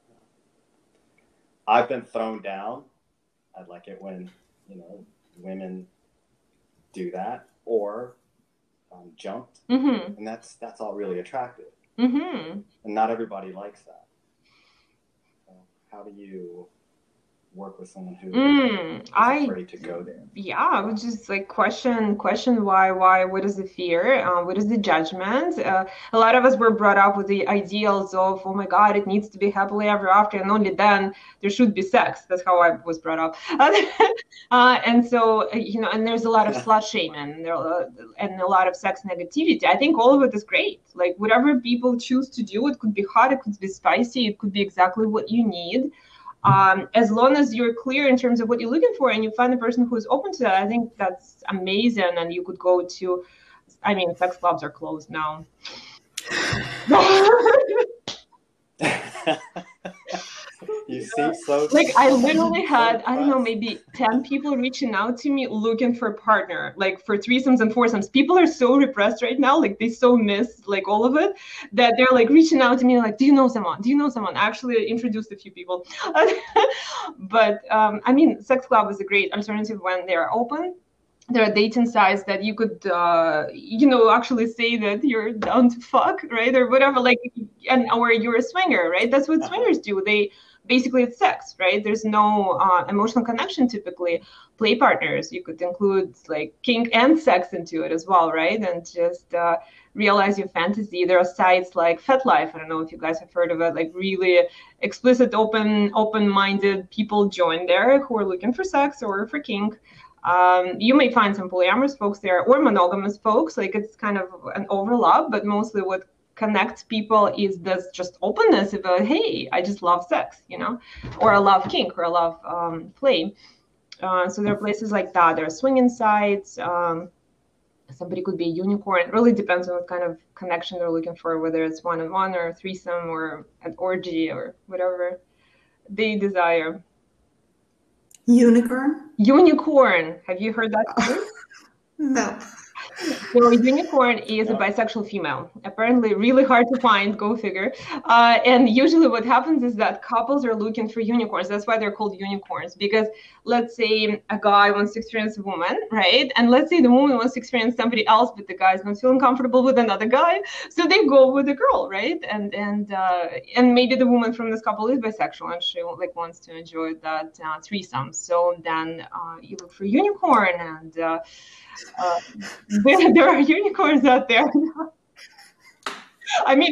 I've been thrown down. I like it when women do that, or jumped, and that's all really attractive. And not everybody likes that. So how do you work with someone who is afraid to go there? Yeah, I would just like question why, what is the fear, what is the judgment? A lot of us were brought up with the ideals of, oh my God, it needs to be happily ever after, and only then there should be sex. That's how I was brought up. And so, and there's a lot of slut shaming and a lot of sex negativity. I think all of it is great. Like, whatever people choose to do, it could be hot, it could be spicy, it could be exactly what you need. As long as you're clear in terms of what you're looking for and you find a person who's open to that, I think that's amazing. And you could go to, sex clubs are closed now. You seem so Like I literally so had, I don't know, depressed. maybe 10 people reaching out to me looking for a partner, like for threesomes and foursomes. People are so repressed right now, like they so miss like all of it that they're like reaching out to me like, do you know someone? Do you know someone? I actually introduced a few people. But I mean, sex club is a great alternative when they're open. There are dating sites that you could actually say that you're down to fuck, right, or whatever, like, and or you're a swinger, right? That's what Uh-huh. swingers do. They basically, it's sex, right? There's no emotional connection typically. Play partners, you could include like kink and sex into it as well, right? And just realize your fantasy. There are sites like FetLife, I don't know if you guys have heard of it, like really explicit, open-minded people join there who are looking for sex or for kink. You may find some polyamorous folks there or monogamous folks, like it's kind of an overlap, but mostly what connects people is this just openness about, hey, I just love sex, or I love kink, or I love play. So there are places like that. There are swinging sites. Somebody could be a unicorn. It really depends on what kind of connection they're looking for, whether it's one-on-one or a threesome or an orgy or whatever they desire. Unicorn? Unicorn. Have you heard that too? No. So a unicorn is a No. bisexual female. Apparently, really hard to find. Go figure. And usually, what happens is that couples are looking for unicorns. That's why they're called unicorns. Because let's say a guy wants to experience a woman, right? And let's say the woman wants to experience somebody else, but the guy's not feeling comfortable with another guy, so they go with the girl, right? And maybe the woman from this couple is bisexual and she like wants to enjoy that threesome. So then you look for unicorn and. There are unicorns out there. I mean,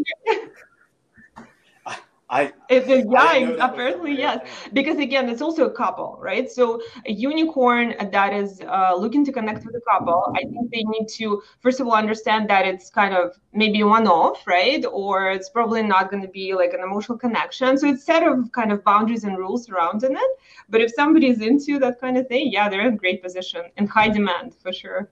apparently yes, because again, it's also a couple, right? So a unicorn that is looking to connect with a couple, I think they need to first of all understand that it's kind of maybe one-off, right? Or it's probably not going to be like an emotional connection. So it's set of kind of boundaries and rules surrounding it. But if somebody's into that kind of thing, yeah, they're in great position and high demand for sure.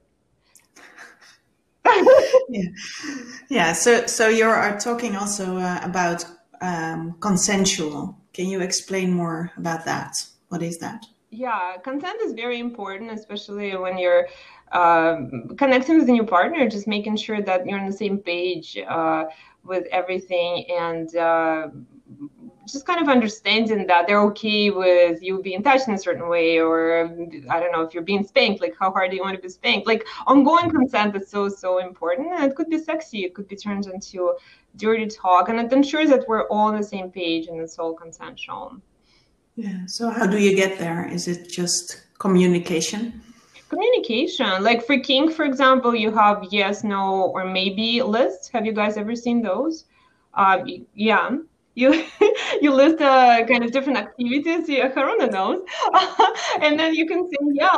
Yeah. So you are talking also about consensual. Can you explain more about that? What is that? Yeah, consent is very important, especially when you're connecting with a new partner, just making sure that you're on the same page with everything, and just kind of understanding that they're okay with you being touched in a certain way, or I don't know, if you're being spanked, like how hard do you want to be spanked? Like ongoing consent is so important, and it could be sexy, it could be turned into dirty talk, and it ensures that we're all on the same page and it's all consensual. Yeah. So how do you get there? Is it just communication? Communication, like for kink, for example, you have yes, no, or maybe lists. Have you guys ever seen those? Yeah, you you list kind of different activities. Yeah, Haruna knows, and then you can say yeah.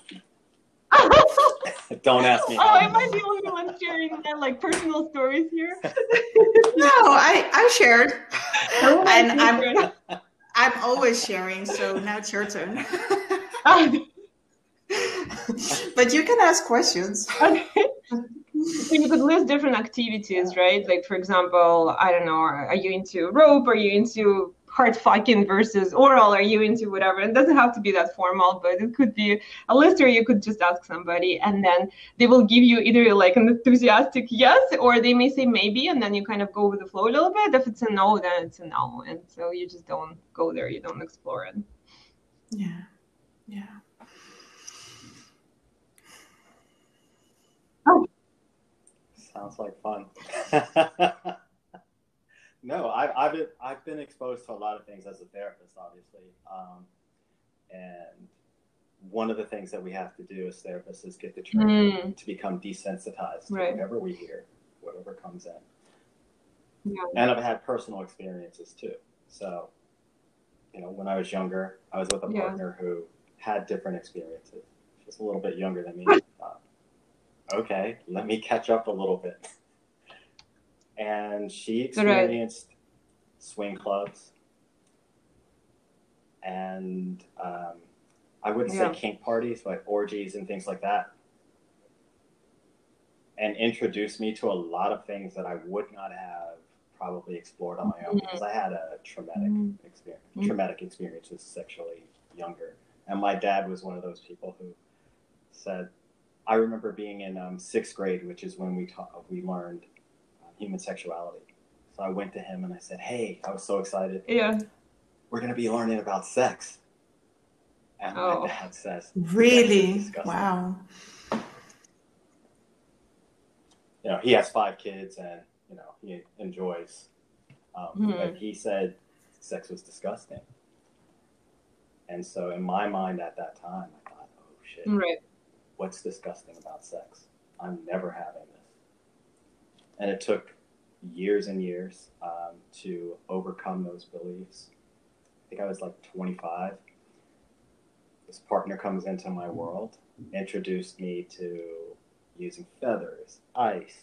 Don't ask me. Oh, am I the only one sharing my like personal stories here? No, I shared, and I'm I'm always sharing. So now it's your turn. But you can ask questions. Okay. So you could list different activities, right? Like, for example, I don't know, are you into rope? Are you into hard fucking versus oral? Are you into whatever? It doesn't have to be that formal, but it could be a list, or you could just ask somebody, and then they will give you either like an enthusiastic yes, or they may say maybe, and then you kind of go with the flow a little bit. If it's a no, then it's a no. And so you just don't go there, you don't explore it. Yeah. Yeah. Oh. Sounds like fun. No, I've been exposed to a lot of things as a therapist, obviously, and one of the things that we have to do as therapists is get the training to become desensitized to whatever we hear, whatever comes in. Yeah. And I've had personal experiences too. So, when I was younger, I was with a partner who had different experiences. She was a little bit younger than me. Okay, let me catch up a little bit. And she experienced swing clubs and I wouldn't say kink parties, but orgies and things like that. And introduced me to a lot of things that I would not have probably explored on my own because I had a traumatic experiences sexually younger. And my dad was one of those people who said, I remember being in sixth grade, which is when we learned human sexuality. So I went to him and I said, hey, I was so excited. Yeah. We're going to be learning about sex. And my dad says, really? Wow. You know, he has 5 kids and, you know, he enjoys. But he said sex was disgusting. And so in my mind at that time, I thought, oh, shit. Right. What's disgusting about sex? I'm never having this. And it took years and years to overcome those beliefs. I think I was like 25. This partner comes into my world, introduced me to using feathers, ice,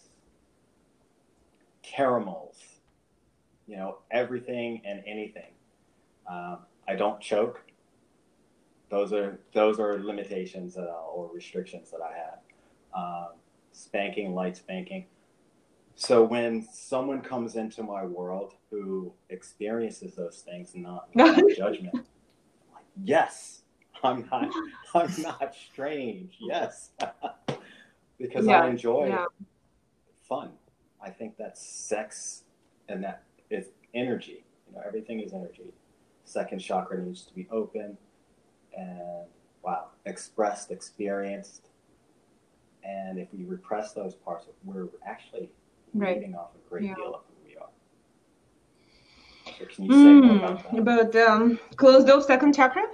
caramels, you know, everything and anything. I don't choke. Those are limitations or restrictions that I have. Spanking, light spanking. So when someone comes into my world who experiences those things, not judgment, I'm like, yes, I'm not strange. Yes, because I enjoy fun. I think that sex and that is energy. You know, everything is energy. Second chakra needs to be open and expressed, experienced. And if we repress those parts, we're actually leaving off a great deal of who we are. So can you say more about that? About closed off second chakra?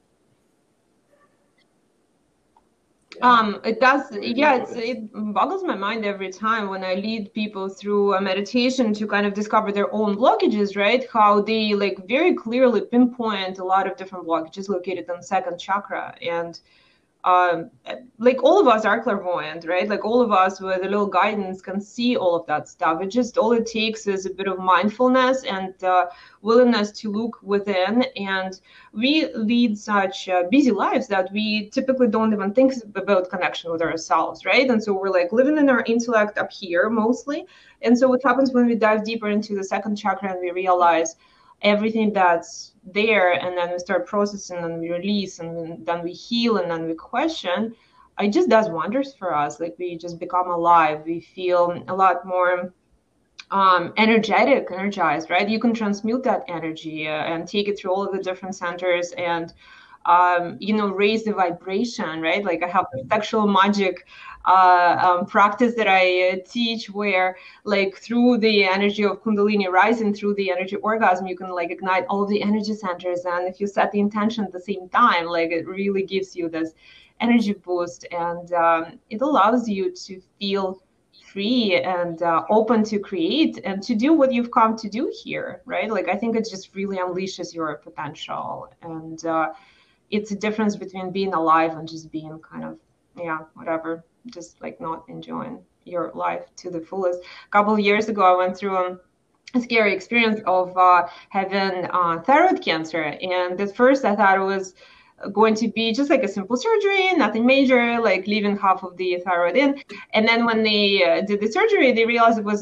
It does. It boggles my mind every time when I lead people through a meditation to kind of discover their own blockages, right? How they like very clearly pinpoint a lot of different blockages located on second chakra. And like all of us are clairvoyant, right? Like all of us with a little guidance can see all of that stuff. All it takes is a bit of mindfulness and willingness to look within. And we lead such busy lives that we typically don't even think about connection with ourselves, right? And so we're like living in our intellect up here mostly. And so what happens when we dive deeper into the second chakra and we realize everything that's there, and then we start processing and we release and then we heal and then we question, it just does wonders for us. Like we just become alive. We feel a lot more energized, right? You can transmute that energy and take it through all of the different centers and raise the vibration, right? Like I have a sexual magic practice that I teach where like through the energy of Kundalini rising through the energy orgasm, you can like ignite all of the energy centers. And if you set the intention at the same time, like it really gives you this energy boost and it allows you to feel free and open to create and to do what you've come to do here, right? Like I think it just really unleashes your potential and it's a difference between being alive and just being kind of, whatever, just like not enjoying your life to the fullest. A couple of years ago, I went through a scary experience of having thyroid cancer. And at first I thought it was going to be just like a simple surgery, nothing major, like leaving half of the thyroid in. And then when they did the surgery, they realized it was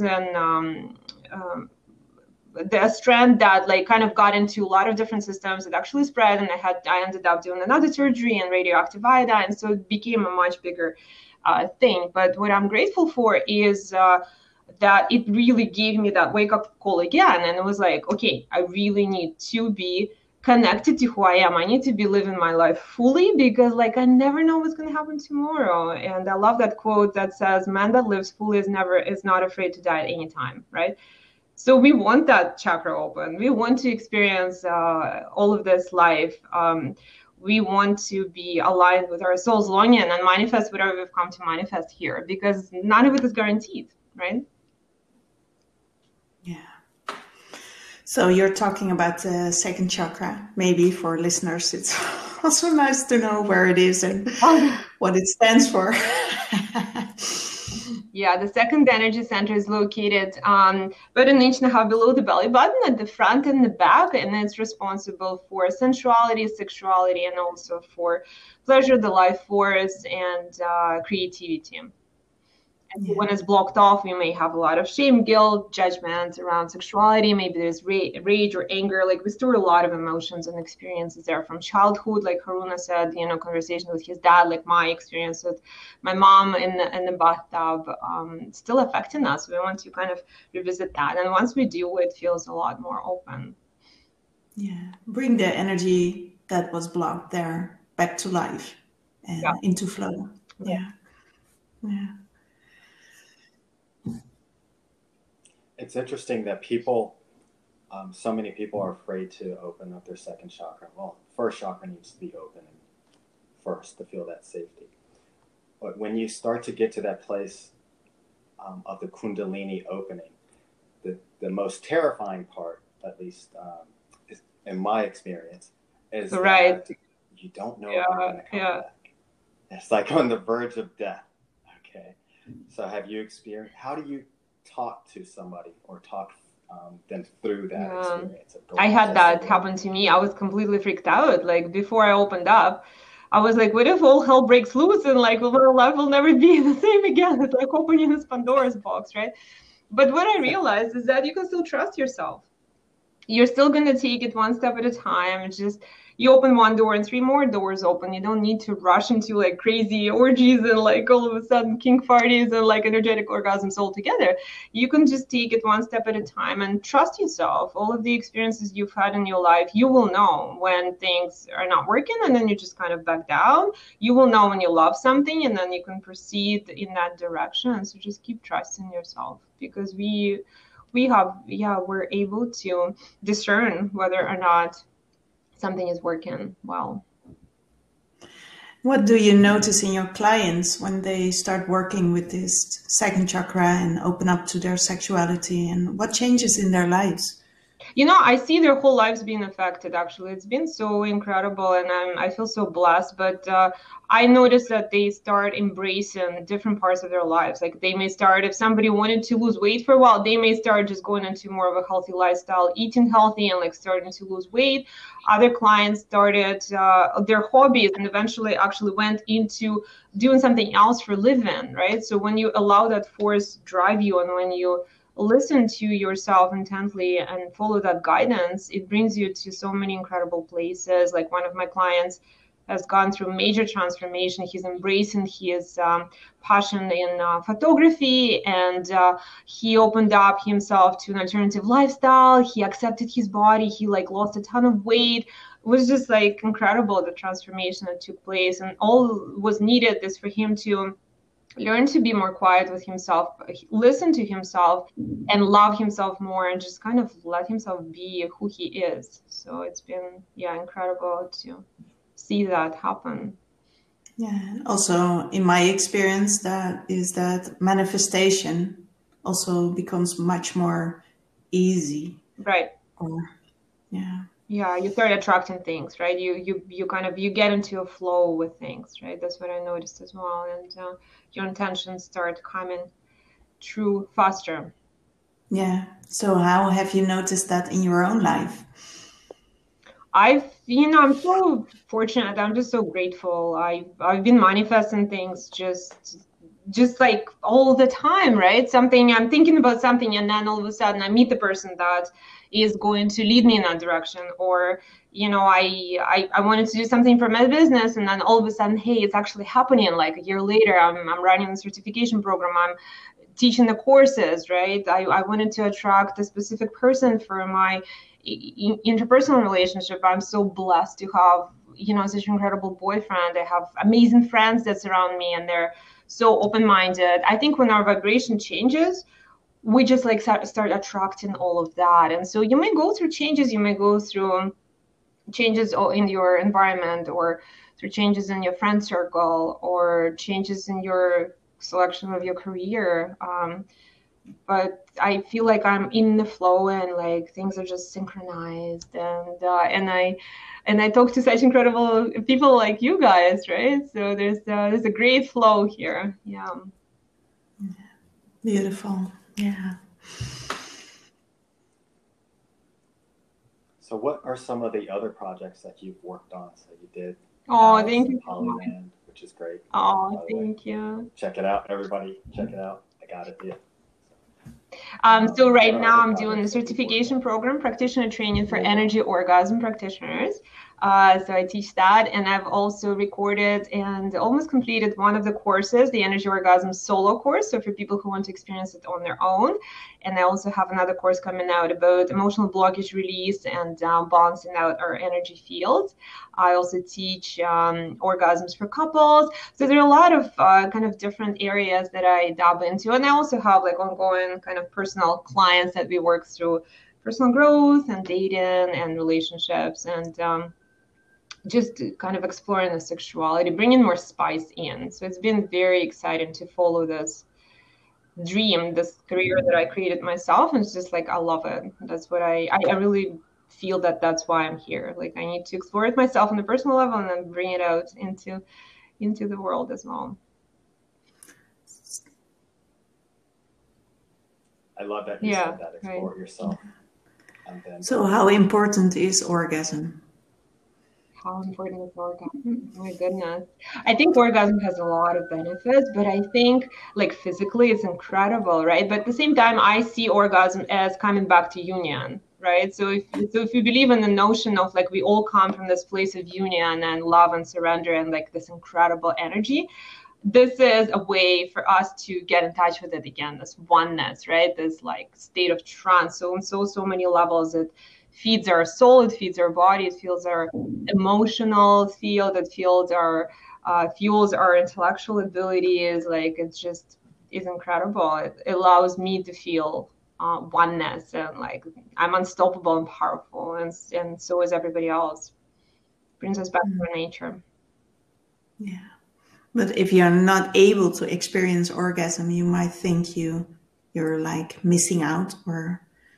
the strand that like kind of got into a lot of different systems. It actually spread, and I ended up doing another surgery and radioactive iodine, so it became a much bigger thing. But what I'm grateful for is that it really gave me that wake up call again, and it was like, okay, I really need to be connected to who I am. I need to be living my life fully because like I never know what's going to happen tomorrow. And I love that quote that says, "Man that lives fully is not afraid to die at any time," right? So we want that chakra open. We want to experience all of this life. We want to be aligned with our soul's longing and manifest whatever we've come to manifest here, because none of it is guaranteed, right? Yeah. So you're talking about the second chakra. Maybe for listeners, it's also nice to know where it is and what it stands for. Yeah, the second energy center is located about 1.5 inches below the belly button at the front and the back, and it's responsible for sensuality, sexuality, and also for pleasure, the life force, and creativity. And when it's blocked off, we may have a lot of shame, guilt, judgment around sexuality. Maybe there's rage or anger. Like we store a lot of emotions and experiences there from childhood, like Haruna said, conversation with his dad, like my experience with my mom in the bathtub, still affecting us. We want to kind of revisit that. And once we do, it feels a lot more open. Yeah, bring the energy that was blocked there back to life and into flow. Yeah. It's interesting that people, so many people are afraid to open up their second chakra. Well, first chakra needs to be open first to feel that safety. But when you start to get to that place of the Kundalini opening, the most terrifying part, at least is, in my experience, is that you don't know if you're going to come back. It's like on the verge of death. Okay. So have you experienced, how do you talk to somebody or talk them through that experience? I had that happen to me. I was completely freaked out. Like before I opened up, I was like, what if all hell breaks loose and like my life will never be the same again? It's like opening this Pandora's box, right? But what I realized is that you can still trust yourself. You're still going to take it one step at a time. It's just you open one door and 3 more doors open. You don't need to rush into like crazy orgies and like all of a sudden kink parties and like energetic orgasms all together. You can just take it one step at a time and trust yourself. All of the experiences you've had in your life, you will know when things are not working and then you just kind of back down. You will know when you love something and then you can proceed in that direction. So just keep trusting yourself, because we're able to discern whether or not something is working well. What do you notice in your clients when they start working with this second chakra and open up to their sexuality, and what changes in their lives? I see their whole lives being affected, actually. It's been so incredible, and I feel so blessed. But I noticed that they start embracing different parts of their lives. Like they may start, if somebody wanted to lose weight for a while, they may start just going into more of a healthy lifestyle, eating healthy and like starting to lose weight. Other clients started their hobbies and eventually actually went into doing something else for living, right? So when you allow that force drive you, and when you listen to yourself intently and follow that guidance, it brings you to so many incredible places. Like one of my clients has gone through major transformation. He's embracing his passion in photography, and he opened up himself to an alternative lifestyle. He accepted his body. He like lost a ton of weight. It was just like incredible, the transformation that took place, and all was needed is for him to learn to be more quiet with himself, listen to himself, and love himself more, and just kind of let himself be who he is. So it's been, incredible to see that happen. Yeah, also in my experience, that manifestation also becomes much more easy. Right. Yeah, you start attracting things, right? You kind of, you get into a flow with things, right? That's what I noticed as well. And your intentions start coming true faster. Yeah. So how have you noticed that in your own life? I'm so fortunate. I'm just so grateful. I've been manifesting things just like all the time, right? Something, I'm thinking about something, and then all of a sudden I meet the person that is going to lead me in that direction. Or, I wanted to do something for my business, and then all of a sudden, hey, it's actually happening. Like a year later, I'm running a certification program. I'm teaching the courses, right? I wanted to attract a specific person for my interpersonal relationship. I'm so blessed to have, such an incredible boyfriend. I have amazing friends that surround me, and they're so open-minded. I think when our vibration changes, we just like start attracting all of that. And so you may go through changes, you may go through changes in your environment, or through changes in your friend circle, or changes in your selection of your career. But I feel like I'm in the flow, and like things are just synchronized, and I talk to such incredible people like you guys, right? So there's a great flow here. Yeah. Beautiful. Yeah. So what are some of the other projects that you've worked on? So you did Thank you. Polyland, the which is great. Oh, thank you. Check it out, everybody. Check it out. I got it. Yeah. So right now I'm doing the certification program, practitioner training for energy orgasm practitioners. So I teach that, and I've also recorded and almost completed one of the courses, the Energy Orgasm solo course, so for people who want to experience it on their own. And I also have another course coming out about emotional blockage release and balancing out our energy fields. I also teach orgasms for couples. So there are a lot of kind of different areas that I dabble into. And I also have like ongoing kind of personal clients that we work through personal growth and dating and relationships and just kind of exploring the sexuality, bringing more spice in. So it's been very exciting to follow this dream, this career that I created myself. And it's just like, I love it. That's what I really feel that that's why I'm here. Like I need to explore it myself on the personal level and then bring it out into the world as well. I love that you said that, explore yourself. So how important is orgasm? How important is orgasm? Oh my goodness. I think orgasm has a lot of benefits, but I think like physically it's incredible, right? But at the same time, I see orgasm as coming back to union, right? So if you believe in the notion of like we all come from this place of union and love and surrender and like this incredible energy, this is a way for us to get in touch with it again, this oneness, right? This like state of trance. So on so many levels, it feeds our soul, it feeds our body, it fuels our emotional field, it fuels our intellectual abilities. Like it just is incredible. It allows me to feel oneness and like I'm unstoppable and powerful, and so is everybody else. Brings us back to our nature. Yeah. But if you're not able to experience orgasm, you might think you're like missing out, or,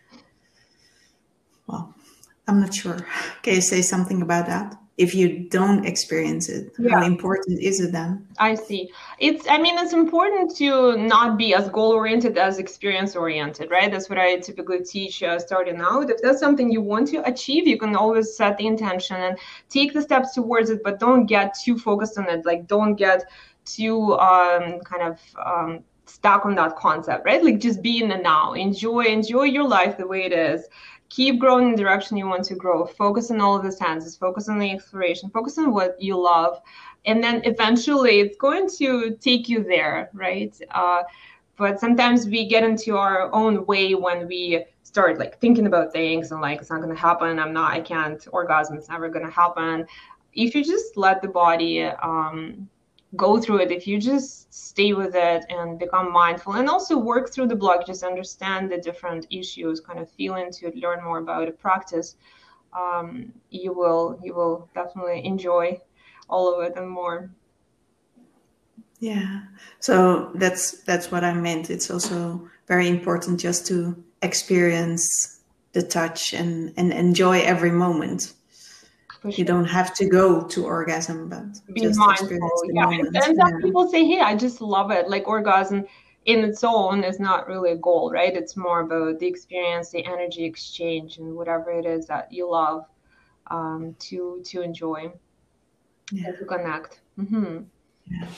well, I'm not sure. Can you say something about that? If you don't experience it, how important is it then? I see. It's important to not be as goal-oriented as experience-oriented, right? That's what I typically teach starting out. If that's something you want to achieve, you can always set the intention and take the steps towards it, but don't get too focused on it. Like, don't get too stuck on that concept, right? Like, just be in the now. Enjoy your life the way it is. Keep growing in the direction you want to grow. Focus on all of the senses. Focus on the exploration. Focus on what you love. And then eventually it's going to take you there, right? But sometimes we get into our own way when we start like thinking about things and like, it's not going to happen. I can't orgasm. It's never going to happen. If you just let the body go through it, if you just stay with it and become mindful and also work through the block, just understand the different issues, kind of feel into it, learn more about it, practice, you will definitely enjoy all of it and more. Yeah, so that's what I meant. It's also very important just to experience the touch and enjoy every moment. Sure. You don't have to go to orgasm, but be just mindful. Experience the moment. And some people say, hey, I just love it. Like orgasm in its own is not really a goal, right? It's more about the experience, the energy exchange, and whatever it is that you love to enjoy, and to connect. Mm-hmm. Yeah.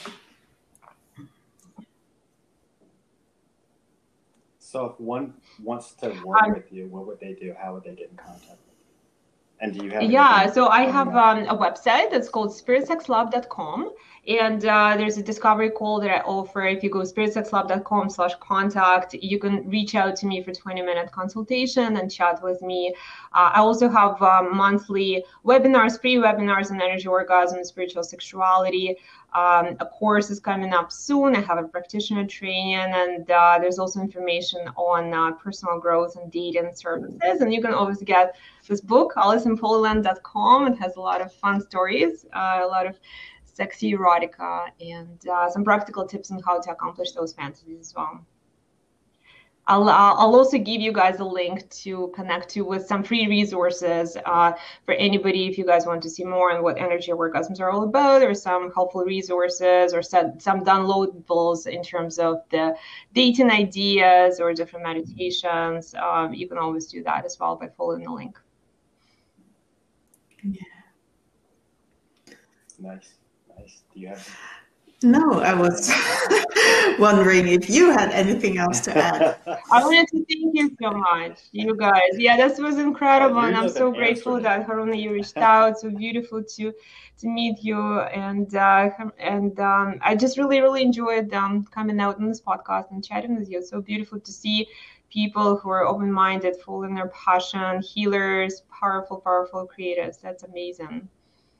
So if one wants to work with you, what would they do? How would they get in contact? And do you have so I have a website that's called spiritsexlab.com, and there's a discovery call that I offer. If you go spiritsexlab.com/contact, you can reach out to me for 20-minute consultation and chat with me. I also have monthly webinars, free webinars on energy orgasm, spiritual sexuality. A course is coming up soon. I have a practitioner training, and there's also information on personal growth and dating services. And you can always get this book, AliceInPolyland.com. It has a lot of fun stories, a lot of sexy erotica, and some practical tips on how to accomplish those fantasies as well. I'll also give you guys a link to connect to with some free resources for anybody if you guys want to see more on what energy orgasms are all about, or some helpful resources, or some downloadables in terms of the dating ideas or different meditations. You can always do that as well by following the link. Yeah. Nice. this. Do you have? No, I was wondering if you had anything else to add. I wanted to thank you so much, you guys. Yeah, this was incredible, and I'm so grateful that Haruna, you reached out. So beautiful to meet you, and I just really enjoyed coming out on this podcast and chatting with you. So beautiful to see people who are open-minded, full in their passion, healers, powerful creatives. That's amazing.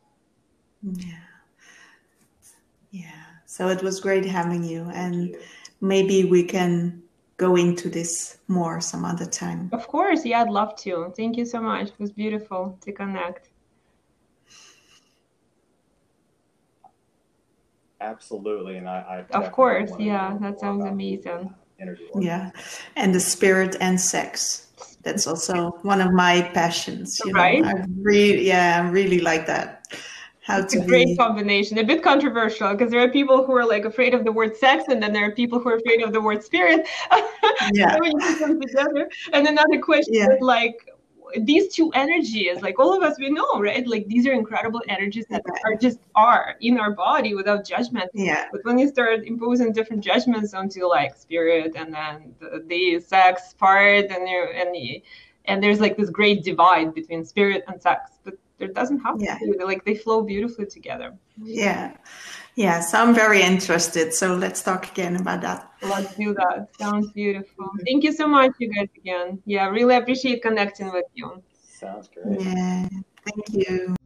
Yeah. So it was great having you, and maybe we can go into this more some other time. Of course, yeah, I'd love to. Thank you so much. It was beautiful to connect. Absolutely, and I of course, yeah, that sounds amazing. Yeah, and the spirit and sex. That's also one of my passions. You right? know, I really like that. It's a great combination. A bit controversial because there are people who are like afraid of the word sex, and then there are people who are afraid of the word spirit. Yeah. So when you put them together. And another question is like, these two energies, like all of us, we know, right? Like these are incredible energies that are in our body without judgment. Yeah. But when you start imposing different judgments onto like spirit and then the sex part, and there's like this great divide between spirit and sex, but there doesn't have to be. Like they flow beautifully together. Yeah. So I'm very interested. So let's talk again about that. Let's do that. Sounds beautiful. Thank you so much, you guys, again. Yeah, really appreciate connecting with you. Sounds great. Yeah. Thank you.